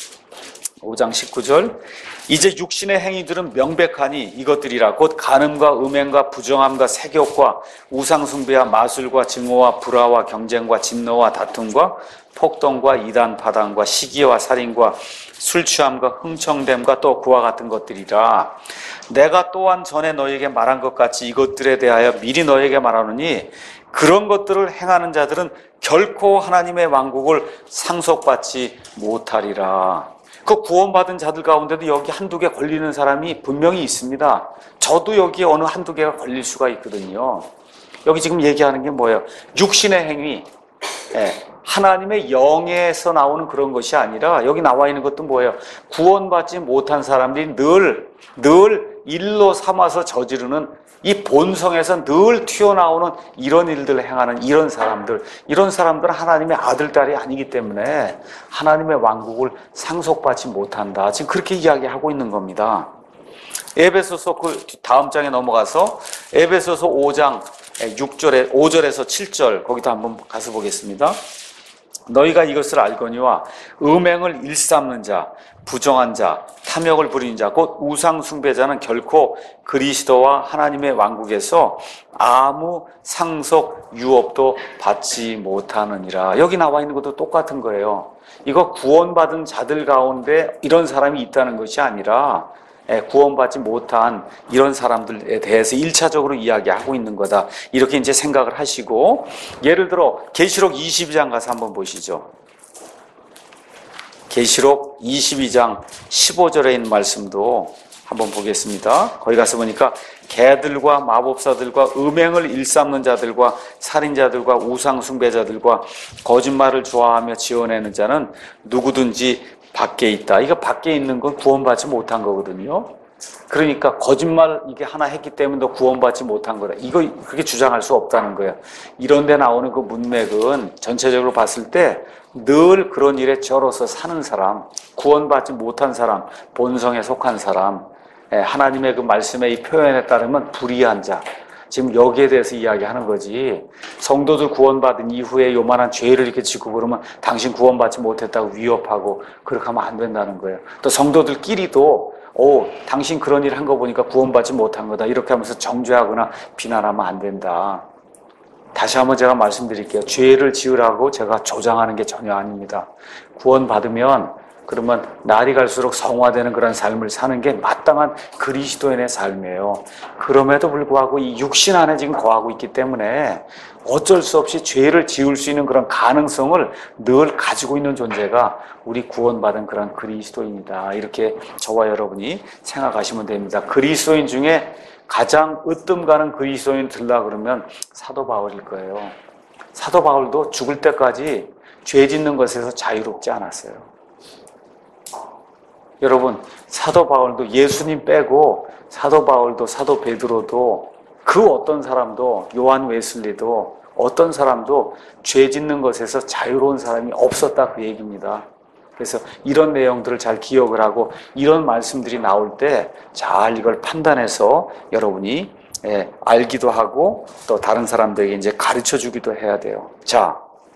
이제 육신의 행위들은 명백하니 이것들이라 곧 간음과 음행과 부정함과 색욕과 우상숭배와 마술과 증오와 불화와 경쟁과 진노와 다툼과 폭동과 이단 파당과 시기와 살인과 술 취함과 흥청됨과 또 그와 같은 것들이라. 내가 또한 전에 너희에게 말한 것 같이 이것들에 대하여 미리 너희에게 말하노니 그런 것들을 행하는 자들은 결코 하나님의 왕국을 상속받지 못하리라. 그 구원받은 자들 가운데도 여기 한두 개 걸리는 사람이 분명히 있습니다. 저도 여기에 어느 한두 개가 걸릴 수가 있거든요. 여기 지금 얘기하는 게 뭐예요? 육신의 행위. 하나님의 영에서 나오는 그런 것이 아니라 여기 나와 있는 것도 뭐예요? 구원받지 못한 사람들이 늘 일로 삼아서 저지르는 이 본성에서 늘 튀어나오는 이런 일들을 행하는 이런 사람들은 하나님의 아들, 딸이 아니기 때문에 하나님의 왕국을 상속받지 못한다. 지금 그렇게 이야기하고 있는 겁니다. 에베소서 그 다음 장에 넘어가서 에베소서 5장 5절에서 7절 거기도 한번 가서 보겠습니다. 너희가 이것을 알거니와 음행을 일삼는 자, 부정한 자, 탐욕을 부리는 자, 곧 우상 숭배자는 결코 그리스도와 하나님의 왕국에서 아무 상속 유업도 받지 못하느니라. 여기 나와 있는 것도 똑같은 거예요. 이거 구원받은 자들 가운데 이런 사람이 있다는 것이 아니라 구원받지 못한 이런 사람들에 대해서 1차적으로 이야기하고 있는 거다. 이렇게 이제 생각을 하시고, 예를 들어 계시록 22장 가서 한번 보시죠. 계시록 22장 15절에 있는 말씀도 한번 보겠습니다. 거기 가서 보니까 개들과 마법사들과 음행을 일삼는 자들과 살인자들과 우상숭배자들과 거짓말을 좋아하며 지어내는 자는 누구든지 밖에 있다. 이거 밖에 있는 건 구원받지 못한 거거든요. 그러니까 거짓말 이게 하나 했기 때문에 너 구원받지 못한 거다. 이거 그렇게 주장할 수 없다는 거예요. 이런 데 나오는 그 문맥은 전체적으로 봤을 때 늘 그런 일에 쩔어서 사는 사람, 구원받지 못한 사람, 본성에 속한 사람, 하나님의 그 말씀의 이 표현에 따르면 불의한 자, 지금 여기에 대해서 이야기하는 거지. 성도들 구원받은 이후에 요만한 죄를 이렇게 짓고 그러면 당신 구원받지 못했다고 위협하고 그렇게 하면 안 된다는 거예요. 또 성도들끼리도 당신 그런 일 한 거 보니까 구원받지 못한 거다 이렇게 하면서 정죄하거나 비난하면 안 된다. 다시 한번 제가 말씀드릴게요. 죄를 지으라고 제가 조장하는 게 전혀 아닙니다. 구원받으면 그러면 날이 갈수록 성화되는 그런 삶을 사는 게 마땅한 그리스도인의 삶이에요. 그럼에도 불구하고 이 육신 안에 지금 거하고 있기 때문에 어쩔 수 없이 죄를 지을 수 있는 그런 가능성을 늘 가지고 있는 존재가 우리 구원받은 그런 그리스도인이다. 이렇게 저와 여러분이 생각하시면 됩니다. 그리스도인 중에 가장 으뜸 가는 그리스도인 들라 그러면 사도 바울일 거예요. 사도 바울도 죽을 때까지 죄 짓는 것에서 자유롭지 않았어요. 여러분, 사도 바울도 예수님 빼고 사도 바울도 사도 베드로도 그 어떤 사람도 요한 웨슬리도 어떤 사람도 죄 짓는 것에서 자유로운 사람이 없었다 그 얘기입니다. 그래서 이런 내용들을 잘 기억을 하고 이런 말씀들이 나올 때 잘 이걸 판단해서 여러분이 알기도 하고 또 다른 사람들에게 이제 가르쳐 주기도 해야 돼요. 자,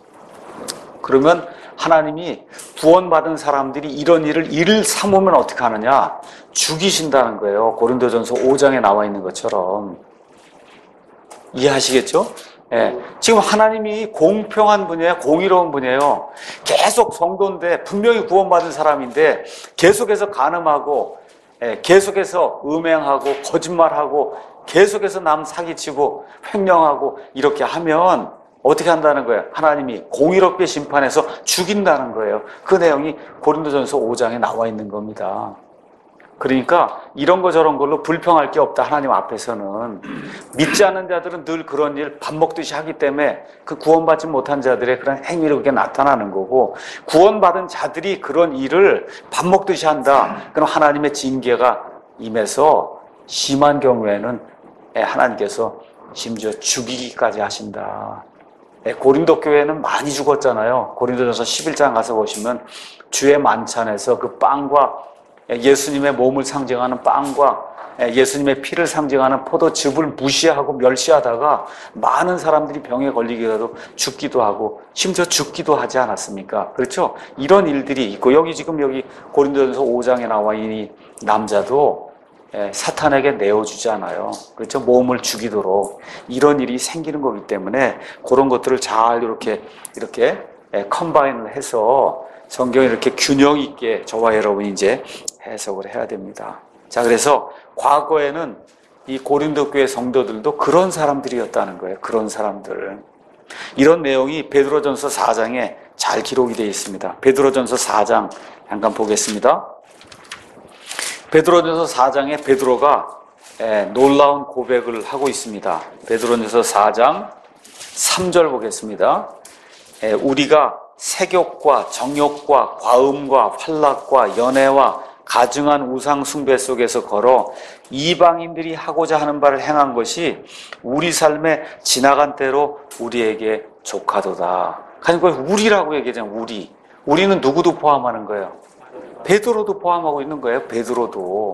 그러면 하나님이 구원받은 사람들이 이런 일을 삼으면 어떻게 하느냐? 죽이신다는 거예요. 고린도전서 5장에 나와 있는 것처럼. 이해하시겠죠? 지금 하나님이 공평한 분이에요. 공의로운 분이에요. 계속 성도인데 분명히 구원받은 사람인데 계속해서 간음하고 계속해서 음행하고 거짓말하고 계속해서 남 사기치고 횡령하고 이렇게 하면 어떻게 한다는 거예요? 하나님이 공의롭게 심판해서 죽인다는 거예요. 그 내용이 고린도전서 5장에 나와 있는 겁니다. 그러니까 이런 거 저런 걸로 불평할 게 없다. 하나님 앞에서는. 믿지 않는 자들은 늘 그런 일 밥 먹듯이 하기 때문에 그 구원받지 못한 자들의 그런 행위로 그게 나타나는 거고, 구원받은 자들이 그런 일을 밥 먹듯이 한다. 그럼 하나님의 징계가 임해서 심한 경우에는 하나님께서 심지어 죽이기까지 하신다. 고린도 교회는 많이 죽었잖아요. 고린도전서 11장 가서 보시면 주의 만찬에서 그 빵과 예수님의 몸을 상징하는 빵과 예수님의 피를 상징하는 포도즙을 무시하고 멸시하다가 많은 사람들이 병에 걸리기라도 죽기도 하고 심지어 죽기도 하지 않았습니까? 그렇죠? 이런 일들이 있고 여기 고린도전서 5장에 나와 있는 이 남자도 사탄에게 내어주잖아요. 그렇죠? 몸을 죽이도록 이런 일이 생기는 거기 때문에 그런 것들을 잘 이렇게 컴바인을 해서 성경에 이렇게 균형 있게 저와 여러분이 이제 해석을 해야 됩니다. 자, 그래서 과거에는 이 고린도 교회 성도들도 그런 사람들이었다는 거예요. 그런 사람들. 이런 내용이 베드로전서 4장에 잘 기록이 되어 있습니다. 베드로전서 4장 잠깐 보겠습니다. 베드로전서 4장에 베드로가 놀라운 고백을 하고 있습니다. 베드로전서 4장 3절 보겠습니다. 우리가 색욕과 정욕과 과음과 활락과 연애와 가증한 우상 숭배 속에서 걸어 이방인들이 하고자 하는 바를 행한 것이 우리 삶에 지나간 때로 우리에게 조카도다. 그러니까 우리라고 얘기하잖아요. 우리는 누구도 포함하는 거예요. 베드로도 포함하고 있는 거예요. 베드로도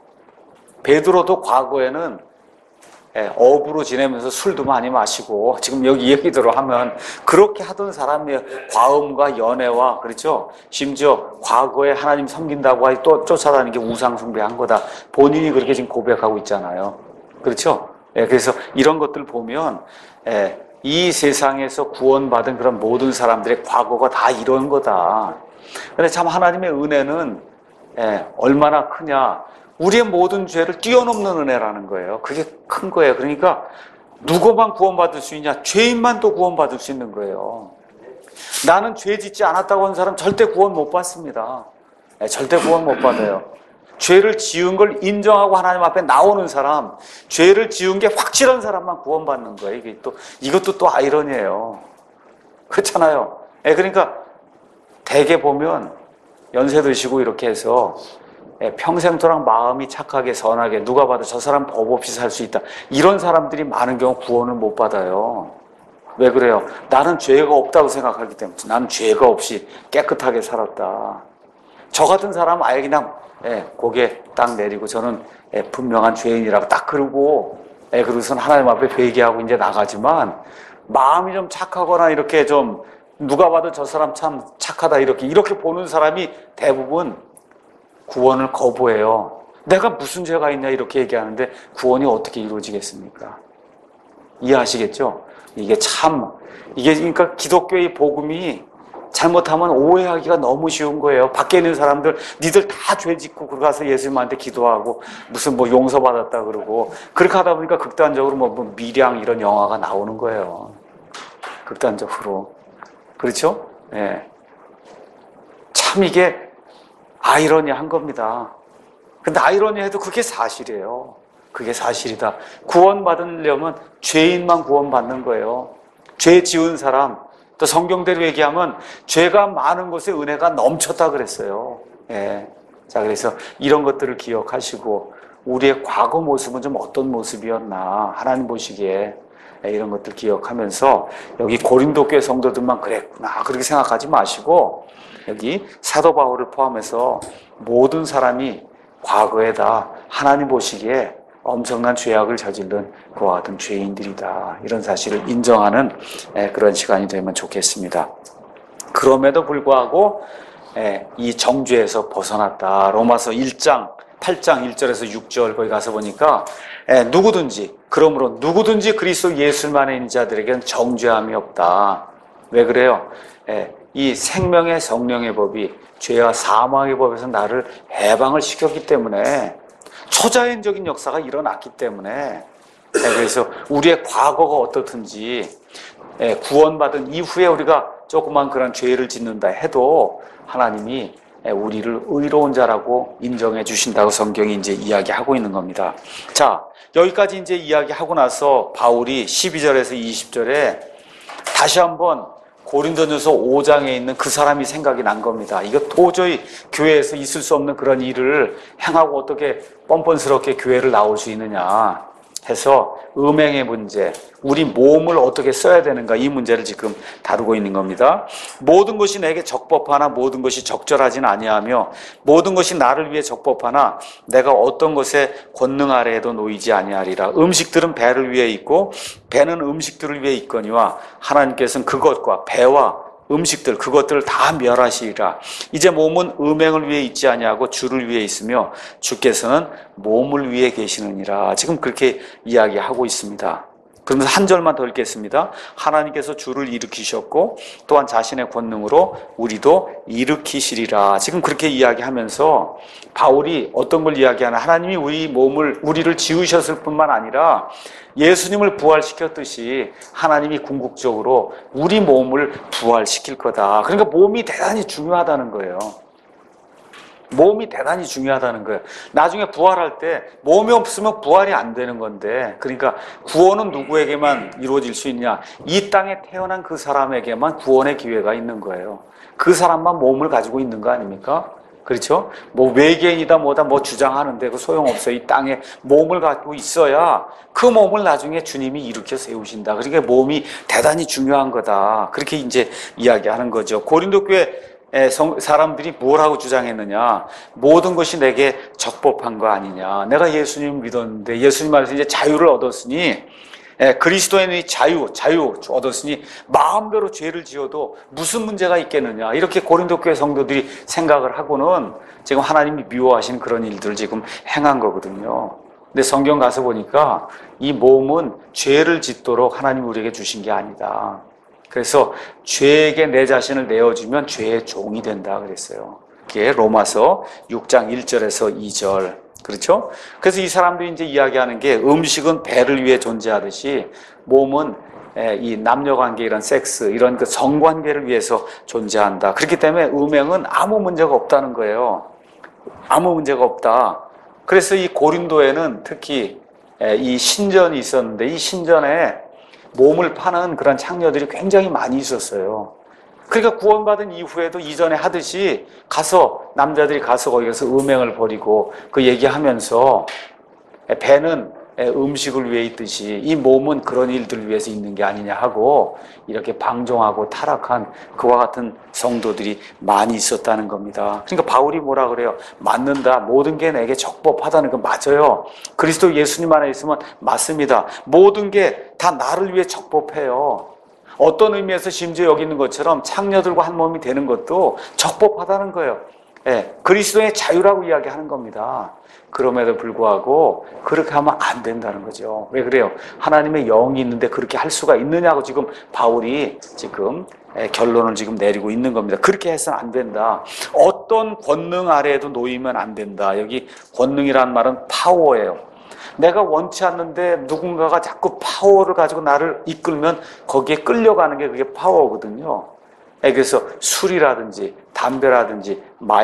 과거에는 어부로 지내면서 술도 많이 마시고 지금 여기 얘기대로 하면 그렇게 하던 사람이에요. 과음과 연애와 그렇죠. 심지어 과거에 하나님 섬긴다고 또 쫓아다니는 게 우상 숭배한 거다. 본인이 그렇게 지금 고백하고 있잖아요. 그렇죠. 그래서 이런 것들 보면 이 세상에서 구원받은 그런 모든 사람들의 과거가 다 이런 거다. 근데 참 하나님의 은혜는 얼마나 크냐. 우리의 모든 죄를 뛰어넘는 은혜라는 거예요. 그게 큰 거예요. 그러니까 누구만 구원받을 수 있냐? 죄인만 또 구원받을 수 있는 거예요. 나는 죄 짓지 않았다고 하는 사람 절대 구원 못 받습니다. 절대 구원 못 받아요. 죄를 지은 걸 인정하고 하나님 앞에 나오는 사람, 죄를 지은 게 확실한 사람만 구원받는 거예요. 이것도 또 아이러니예요. 그렇잖아요. 그러니까 대개 보면 연세 드시고 이렇게 해서 평생토록 마음이 착하게 선하게 누가 봐도 저 사람 법 없이 살 수 있다. 이런 사람들이 많은 경우 구원을 못 받아요. 왜 그래요? 나는 죄가 없다고 생각하기 때문에. 나는 죄가 없이 깨끗하게 살았다. 저 같은 사람은 아예 그냥 고개 딱 내리고 저는 분명한 죄인이라고 딱 그러고 그러고선 하나님 앞에 회개하고 이제 나가지만 마음이 좀 착하거나 이렇게 좀 누가 봐도 저 사람 참 착하다 이렇게 보는 사람이 대부분 구원을 거부해요. 내가 무슨 죄가 있냐 이렇게 얘기하는데 구원이 어떻게 이루어지겠습니까? 이해하시겠죠? 이게 그러니까 기독교의 복음이 잘못하면 오해하기가 너무 쉬운 거예요. 밖에 있는 사람들, 니들 다 죄 짓고 가서 예수님한테 기도하고 무슨 용서받았다 그러고 그렇게 하다 보니까 극단적으로 미량 이런 영화가 나오는 거예요. 극단적으로. 그렇죠? 예. 참 이게 아이러니한 겁니다. 근데 아이러니해도 그게 사실이에요. 그게 사실이다. 구원받으려면 죄인만 구원받는 거예요. 죄 지은 사람, 또 성경대로 얘기하면 죄가 많은 곳에 은혜가 넘쳤다 그랬어요. 예. 자, 그래서 이런 것들을 기억하시고 우리의 과거 모습은 좀 어떤 모습이었나 하나님 보시기에 이런 것들 기억하면서 여기 고린도 교회 성도들만 그랬구나 그렇게 생각하지 마시고 여기 사도 바울을 포함해서 모든 사람이 과거에 다 하나님 보시기에 엄청난 죄악을 저지른 그와 같은 죄인들이다. 이런 사실을 인정하는 그런 시간이 되면 좋겠습니다. 그럼에도 불구하고 이 정죄에서 벗어났다. 로마서 1장 8장 1절에서 6절 거기 가서 보니까 그러므로 누구든지 그리스도 예수만에 있는 자들에게는 정죄함이 없다. 왜 그래요? 이 생명의 성령의 법이 죄와 사망의 법에서 나를 해방을 시켰기 때문에 초자연적인 역사가 일어났기 때문에 그래서 우리의 과거가 어떻든지 구원받은 이후에 우리가 조그만 그런 죄를 짓는다 해도 하나님이 우리를 의로운 자라고 인정해 주신다고 성경이 이제 이야기하고 있는 겁니다. 자, 여기까지 이제 이야기하고 나서 바울이 12절에서 20절에 다시 한번 고린도전서 5장에 있는 그 사람이 생각이 난 겁니다. 이거 도저히 교회에서 있을 수 없는 그런 일을 행하고 어떻게 뻔뻔스럽게 교회를 나올 수 있느냐 해서 음행의 문제, 우리 몸을 어떻게 써야 되는가 이 문제를 지금 다루고 있는 겁니다. 모든 것이 내게 적법하나 모든 것이 적절하진 아니하며 모든 것이 나를 위해 적법하나 내가 어떤 것에 권능 아래에도 놓이지 아니하리라. 음식들은 배를 위해 있고 배는 음식들을 위해 있거니와 하나님께서는 그것과 배와 음식들 그것들을 다 멸하시리라. 이제 몸은 음행을 위해 있지 아니하고 주를 위해 있으며 주께서는 몸을 위해 계시느니라. 지금 그렇게 이야기하고 있습니다. 그러면서 한 절만 더 읽겠습니다. 하나님께서 주를 일으키셨고 또한 자신의 권능으로 우리도 일으키시리라. 지금 그렇게 이야기하면서 바울이 어떤 걸 이야기하나 하나님이 우리를 지으셨을 뿐만 아니라 예수님을 부활시켰듯이 하나님이 궁극적으로 우리 몸을 부활시킬 거다. 그러니까 몸이 대단히 중요하다는 거예요. 몸이 대단히 중요하다는 거예요. 나중에 부활할 때 몸이 없으면 부활이 안 되는 건데, 그러니까 구원은 누구에게만 이루어질 수 있냐? 이 땅에 태어난 그 사람에게만 구원의 기회가 있는 거예요. 그 사람만 몸을 가지고 있는 거 아닙니까? 그렇죠? 외계인이다 주장하는데 그 소용없어요. 이 땅에 몸을 갖고 있어야 그 몸을 나중에 주님이 일으켜 세우신다. 그러니까 몸이 대단히 중요한 거다. 그렇게 이제 이야기하는 거죠. 고린도 교회 사람들이 뭘 하고 주장했느냐? 모든 것이 내게 적법한 거 아니냐? 내가 예수님을 믿었는데 예수님 안에서 이제 자유를 얻었으니 그리스도인의 자유 얻었으니 마음대로 죄를 지어도 무슨 문제가 있겠느냐? 이렇게 고린도 교회 성도들이 생각을 하고는 지금 하나님이 미워하시는 그런 일들을 지금 행한 거거든요. 근데 성경 가서 보니까 이 몸은 죄를 짓도록 하나님이 우리에게 주신 게 아니다. 그래서 죄에게 내 자신을 내어주면 죄의 종이 된다 그랬어요. 그게 로마서 6장 1절에서 2절. 그렇죠? 그래서 이 사람들이 이제 이야기하는 게 음식은 배를 위해 존재하듯이 몸은 이 남녀관계 이런 섹스 이런 그 성관계를 위해서 존재한다. 그렇기 때문에 음행은 아무 문제가 없다는 거예요. 아무 문제가 없다. 그래서 이 고린도에는 특히 이 신전이 있었는데 이 신전에 몸을 파는 그런 창녀들이 굉장히 많이 있었어요. 그러니까 구원받은 이후에도 이전에 하듯이 남자들이 가서 거기 가서 음행을 벌이고 그 얘기하면서 배는 음식을 위해 있듯이 이 몸은 그런 일들을 위해서 있는 게 아니냐 하고 이렇게 방종하고 타락한 그와 같은 성도들이 많이 있었다는 겁니다. 그러니까 바울이 뭐라 그래요? 맞는다. 모든 게 내게 적법하다는 거 맞아요. 그리스도 예수님 안에 있으면 맞습니다. 모든 게 다 나를 위해 적법해요. 어떤 의미에서 심지어 여기 있는 것처럼 창녀들과 한 몸이 되는 것도 적법하다는 거예요. 그리스도의 자유라고 이야기하는 겁니다. 그럼에도 불구하고 그렇게 하면 안 된다는 거죠. 왜 그래요? 하나님의 영이 있는데 그렇게 할 수가 있느냐고 지금 바울이 지금 결론을 지금 내리고 있는 겁니다. 그렇게 해서는 안 된다. 어떤 권능 아래에도 놓이면 안 된다. 여기 권능이란 말은 파워예요. 내가 원치 않는데 누군가가 자꾸 파워를 가지고 나를 이끌면 거기에 끌려가는 게 그게 파워거든요. 그래서 술이라든지 담배라든지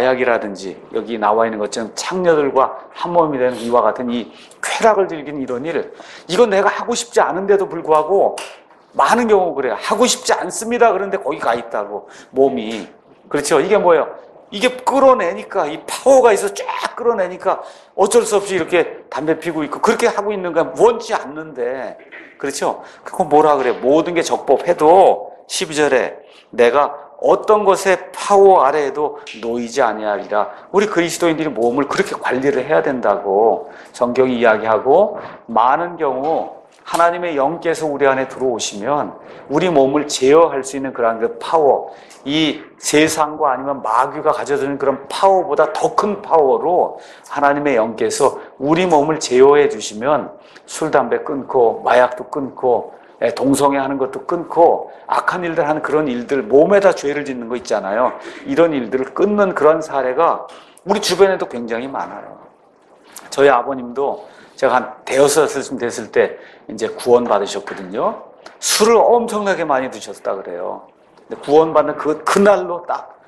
마약이라든지 여기 나와 있는 것처럼 창녀들과 한 몸이 되는 이와 같은 이 쾌락을 즐기는 이런 일, 이건 내가 하고 싶지 않은데도 불구하고 많은 경우 그래요. 하고 싶지 않습니다. 그런데 거기 가 있다고 몸이. 그렇죠? 이게 뭐예요? 이게 끌어내니까 이 파워가 있어서 쫙 끌어내니까 어쩔 수 없이 이렇게 담배 피고 있고 그렇게 하고 있는 거야. 원치 않는데. 그렇죠? 그거 뭐라 그래? 모든 게 적법해도 12절에 내가 어떤 것의 파워 아래에도 놓이지 아니하리라. 우리 그리스도인들이 몸을 그렇게 관리를 해야 된다고 성경이 이야기하고, 많은 경우 하나님의 영께서 우리 안에 들어오시면 우리 몸을 제어할 수 있는 그런 그 파워, 이 세상과 아니면 마귀가 가져다주는 그런 파워보다 더 큰 파워로 하나님의 영께서 우리 몸을 제어해 주시면 술, 담배 끊고 마약도 끊고 동성애하는 것도 끊고 악한 일들 하는 그런 일들, 몸에다 죄를 짓는 거 있잖아요. 이런 일들을 끊는 그런 사례가 우리 주변에도 굉장히 많아요. 저희 아버님도 제가 한 대여섯쯤 됐을 때 이제 구원 받으셨거든요. 술을 엄청나게 많이 드셨다 그래요. 근데 구원받는 그날로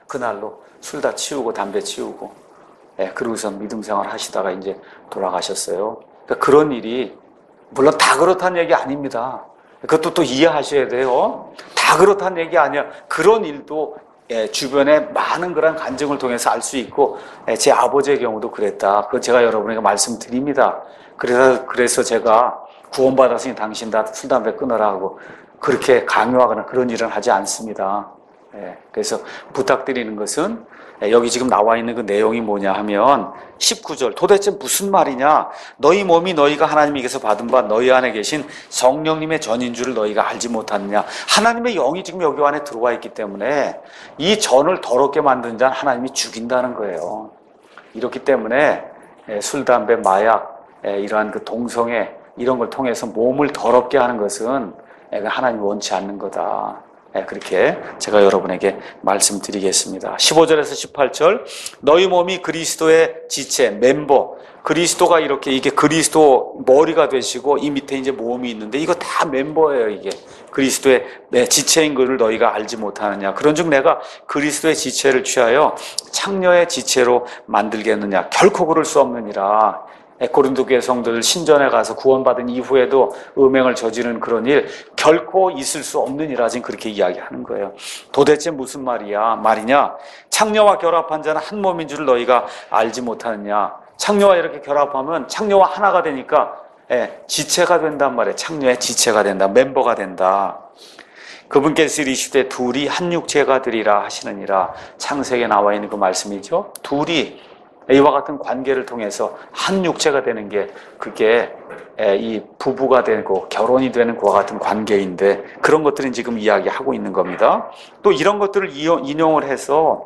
술 다 치우고 담배 치우고, 그러고서 믿음 생활 하시다가 이제 돌아가셨어요. 그러니까 그런 일이 물론 다 그렇다는 얘기 아닙니다. 그것도 또 이해하셔야 돼요. 다 그렇다는 얘기 아니야. 그런 일도 주변에 많은 그런 간증을 통해서 알 수 있고, 제 아버지의 경우도 그랬다. 그거 제가 여러분에게 말씀드립니다. 그래서 제가 구원받았으니 당신 다 술, 담배 끊어라 하고 그렇게 강요하거나 그런 일은 하지 않습니다. 그래서 부탁드리는 것은 여기 지금 나와 있는 그 내용이 뭐냐 하면 19절, 도대체 무슨 말이냐? 너희 몸이 너희가 하나님에게서 받은 바 너희 안에 계신 성령님의 전인 줄을 너희가 알지 못하느냐? 하나님의 영이 지금 여기 안에 들어와 있기 때문에 이 전을 더럽게 만든 자는 하나님이 죽인다는 거예요. 이렇기 때문에 술, 담배, 마약, 이러한 그 동성애 이런 걸 통해서 몸을 더럽게 하는 것은 하나님이 원치 않는 거다. 그렇게 제가 여러분에게 말씀드리겠습니다. 15절에서 18절, 너희 몸이 그리스도의 지체, 멤버, 그리스도가 이게 그리스도 머리가 되시고 이 밑에 이제 몸이 있는데 이거 다 멤버예요. 이게 그리스도의 지체인 것을 너희가 알지 못하느냐? 그런즉 내가 그리스도의 지체를 취하여 창녀의 지체로 만들겠느냐? 결코 그럴 수 없느니라. 고린도 교회 성도들 신전에 가서 구원받은 이후에도 음행을 저지르는 그런 일 결코 있을 수 없느니라 지금 그렇게 이야기하는 거예요. 도대체 무슨 말이냐? 창녀와 결합한 자는 한 몸인 줄을 너희가 알지 못하느냐? 창녀와 이렇게 결합하면 창녀와 하나가 되니까 지체가 된단 말이에요. 창녀의 지체가 된다. 멤버가 된다. 그분께서 이르시되 둘이 한 육체가 되리라 하시느니라. 창세기에 나와 있는 그 말씀이죠. 둘이 이와 같은 관계를 통해서 한 육체가 되는 게 그게 이 부부가 되고 결혼이 되는 그와 같은 관계인데 그런 것들은 지금 이야기하고 있는 겁니다. 또 이런 것들을 인용을 해서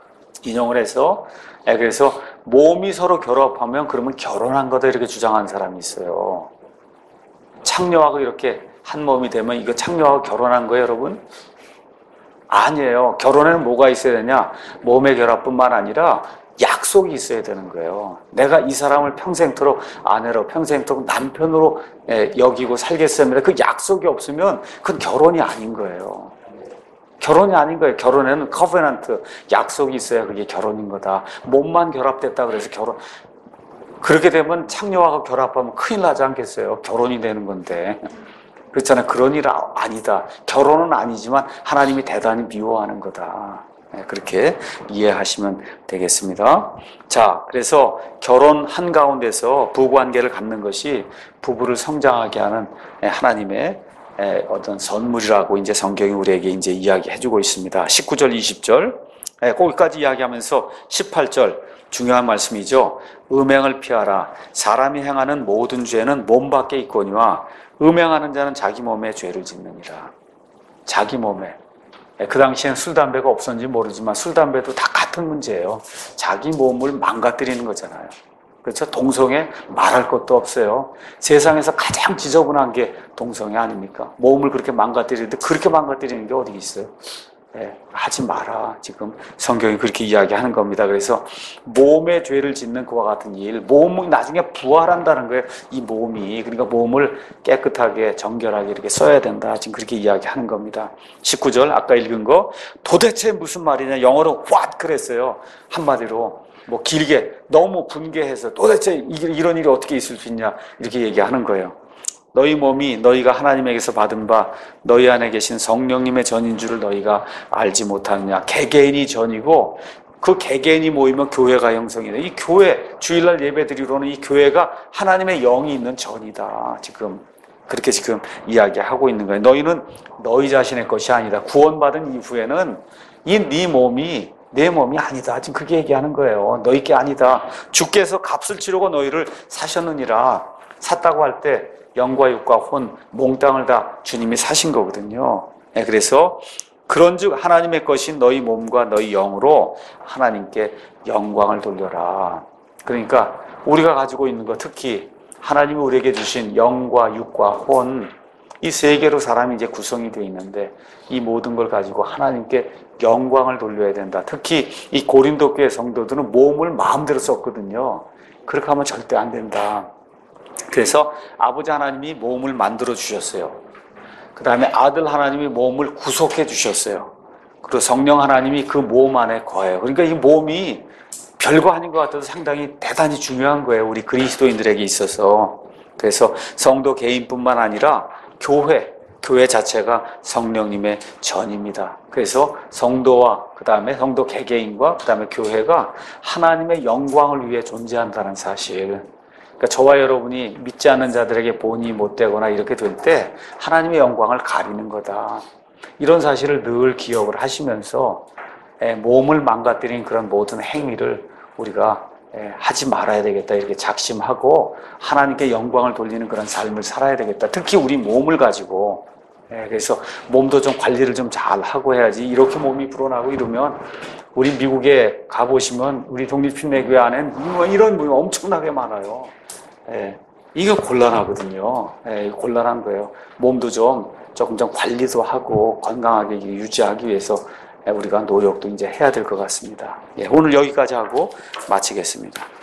그래서 몸이 서로 결합하면 그러면 결혼한 거다 이렇게 주장하는 사람이 있어요. 창녀하고 이렇게 한 몸이 되면 이거 창녀하고 결혼한 거예요, 여러분? 아니에요. 결혼에는 뭐가 있어야 되냐? 몸의 결합뿐만 아니라 약속이 있어야 되는 거예요. 내가 이 사람을 평생토록 아내로, 평생토록 남편으로 여기고 살겠습니다. 그 약속이 없으면 그건 결혼이 아닌 거예요. 결혼이 아닌 거예요. 결혼에는 커버넌트, 약속이 있어야 그게 결혼인 거다. 몸만 결합됐다 그래서 그렇게 되면 창녀와 결합하면 큰일 나지 않겠어요? 결혼이 되는 건데. 그렇잖아요. 그런 일 아니다. 결혼은 아니지만 하나님이 대단히 미워하는 거다. 그렇게 이해하시면 되겠습니다. 자, 그래서 결혼 한가운데서 부부관계를 갖는 것이 부부를 성장하게 하는 하나님의 어떤 선물이라고 이제 성경이 우리에게 이제 이야기해주고 있습니다. 19절, 20절 거기까지 이야기하면서 18절 중요한 말씀이죠. 음행을 피하라. 사람이 행하는 모든 죄는 몸 밖에 있거니와 음행하는 자는 자기 몸에 죄를 짓느니라. 자기 몸에. 그 당시에는 술, 담배가 없었는지 모르지만 술, 담배도 다 같은 문제예요. 자기 몸을 망가뜨리는 거잖아요. 그렇죠? 동성애 말할 것도 없어요. 세상에서 가장 지저분한 게 동성애 아닙니까? 몸을 그렇게 망가뜨리는데 그렇게 망가뜨리는 게 어디 있어요? 하지 마라. 지금 성경이 그렇게 이야기하는 겁니다. 그래서 몸에 죄를 짓는 그와 같은 일, 몸은 나중에 부활한다는 거예요. 이 몸이. 그러니까 몸을 깨끗하게 정결하게 이렇게 써야 된다. 지금 그렇게 이야기하는 겁니다. 19절 아까 읽은 거 도대체 무슨 말이냐. 영어로 what 그랬어요. 한마디로 뭐 길게 너무 분개해서 도대체 이런 일이 어떻게 있을 수 있냐 이렇게 얘기하는 거예요. 너희 몸이 너희가 하나님에게서 받은 바 너희 안에 계신 성령님의 전인 줄을 너희가 알지 못하느냐. 개개인이 전이고 그 개개인이 모이면 교회가 형성이 돼. 이 교회 주일날 예배드리러는 이 교회가 하나님의 영이 있는 전이다. 지금 그렇게 지금 이야기하고 있는 거예요. 너희는 너희 자신의 것이 아니다. 구원받은 이후에는 이 네 몸이 내 몸이 아니다. 지금 그렇게 얘기하는 거예요. 너희 게 아니다. 주께서 값을 치르고 너희를 사셨느니라. 샀다고 할 때 영과 육과 혼, 몽땅을 다 주님이 사신 거거든요. 그래서 그런즉 하나님의 것인 너희 몸과 너희 영으로 하나님께 영광을 돌려라. 그러니까 우리가 가지고 있는 것, 특히 하나님이 우리에게 주신 영과 육과 혼, 이 세 개로 사람이 이제 구성이 되어 있는데 이 모든 걸 가지고 하나님께 영광을 돌려야 된다. 특히 이 고린도 교회 성도들은 몸을 마음대로 썼거든요. 그렇게 하면 절대 안 된다. 그래서 아버지 하나님이 몸을 만들어 주셨어요. 그 다음에 아들 하나님이 몸을 구속해 주셨어요. 그리고 성령 하나님이 그 몸 안에 거해요. 그러니까 이 몸이 별거 아닌 것 같아도 상당히 대단히 중요한 거예요. 우리 그리스도인들에게 있어서. 그래서 성도 개인뿐만 아니라 교회 자체가 성령님의 전입니다. 그래서 성도와 그 다음에 성도 개개인과 그 다음에 교회가 하나님의 영광을 위해 존재한다는 사실. 그러니까 저와 여러분이 믿지 않는 자들에게 본이 못되거나 이렇게 될 때 하나님의 영광을 가리는 거다. 이런 사실을 늘 기억을 하시면서 몸을 망가뜨린 그런 모든 행위를 우리가 하지 말아야 되겠다 이렇게 작심하고 하나님께 영광을 돌리는 그런 삶을 살아야 되겠다. 특히 우리 몸을 가지고 그래서 몸도 좀 관리를 좀 잘 하고 해야지. 이렇게 몸이 불어나고 이러면 우리 미국에 가보시면 우리 독립신매교회 안엔 이런 분이 엄청나게 많아요. 이거 곤란하거든요. 곤란한 거예요. 몸도 조금 관리도 하고 건강하게 유지하기 위해서 우리가 노력도 이제 해야 될 것 같습니다. 오늘 여기까지 하고 마치겠습니다.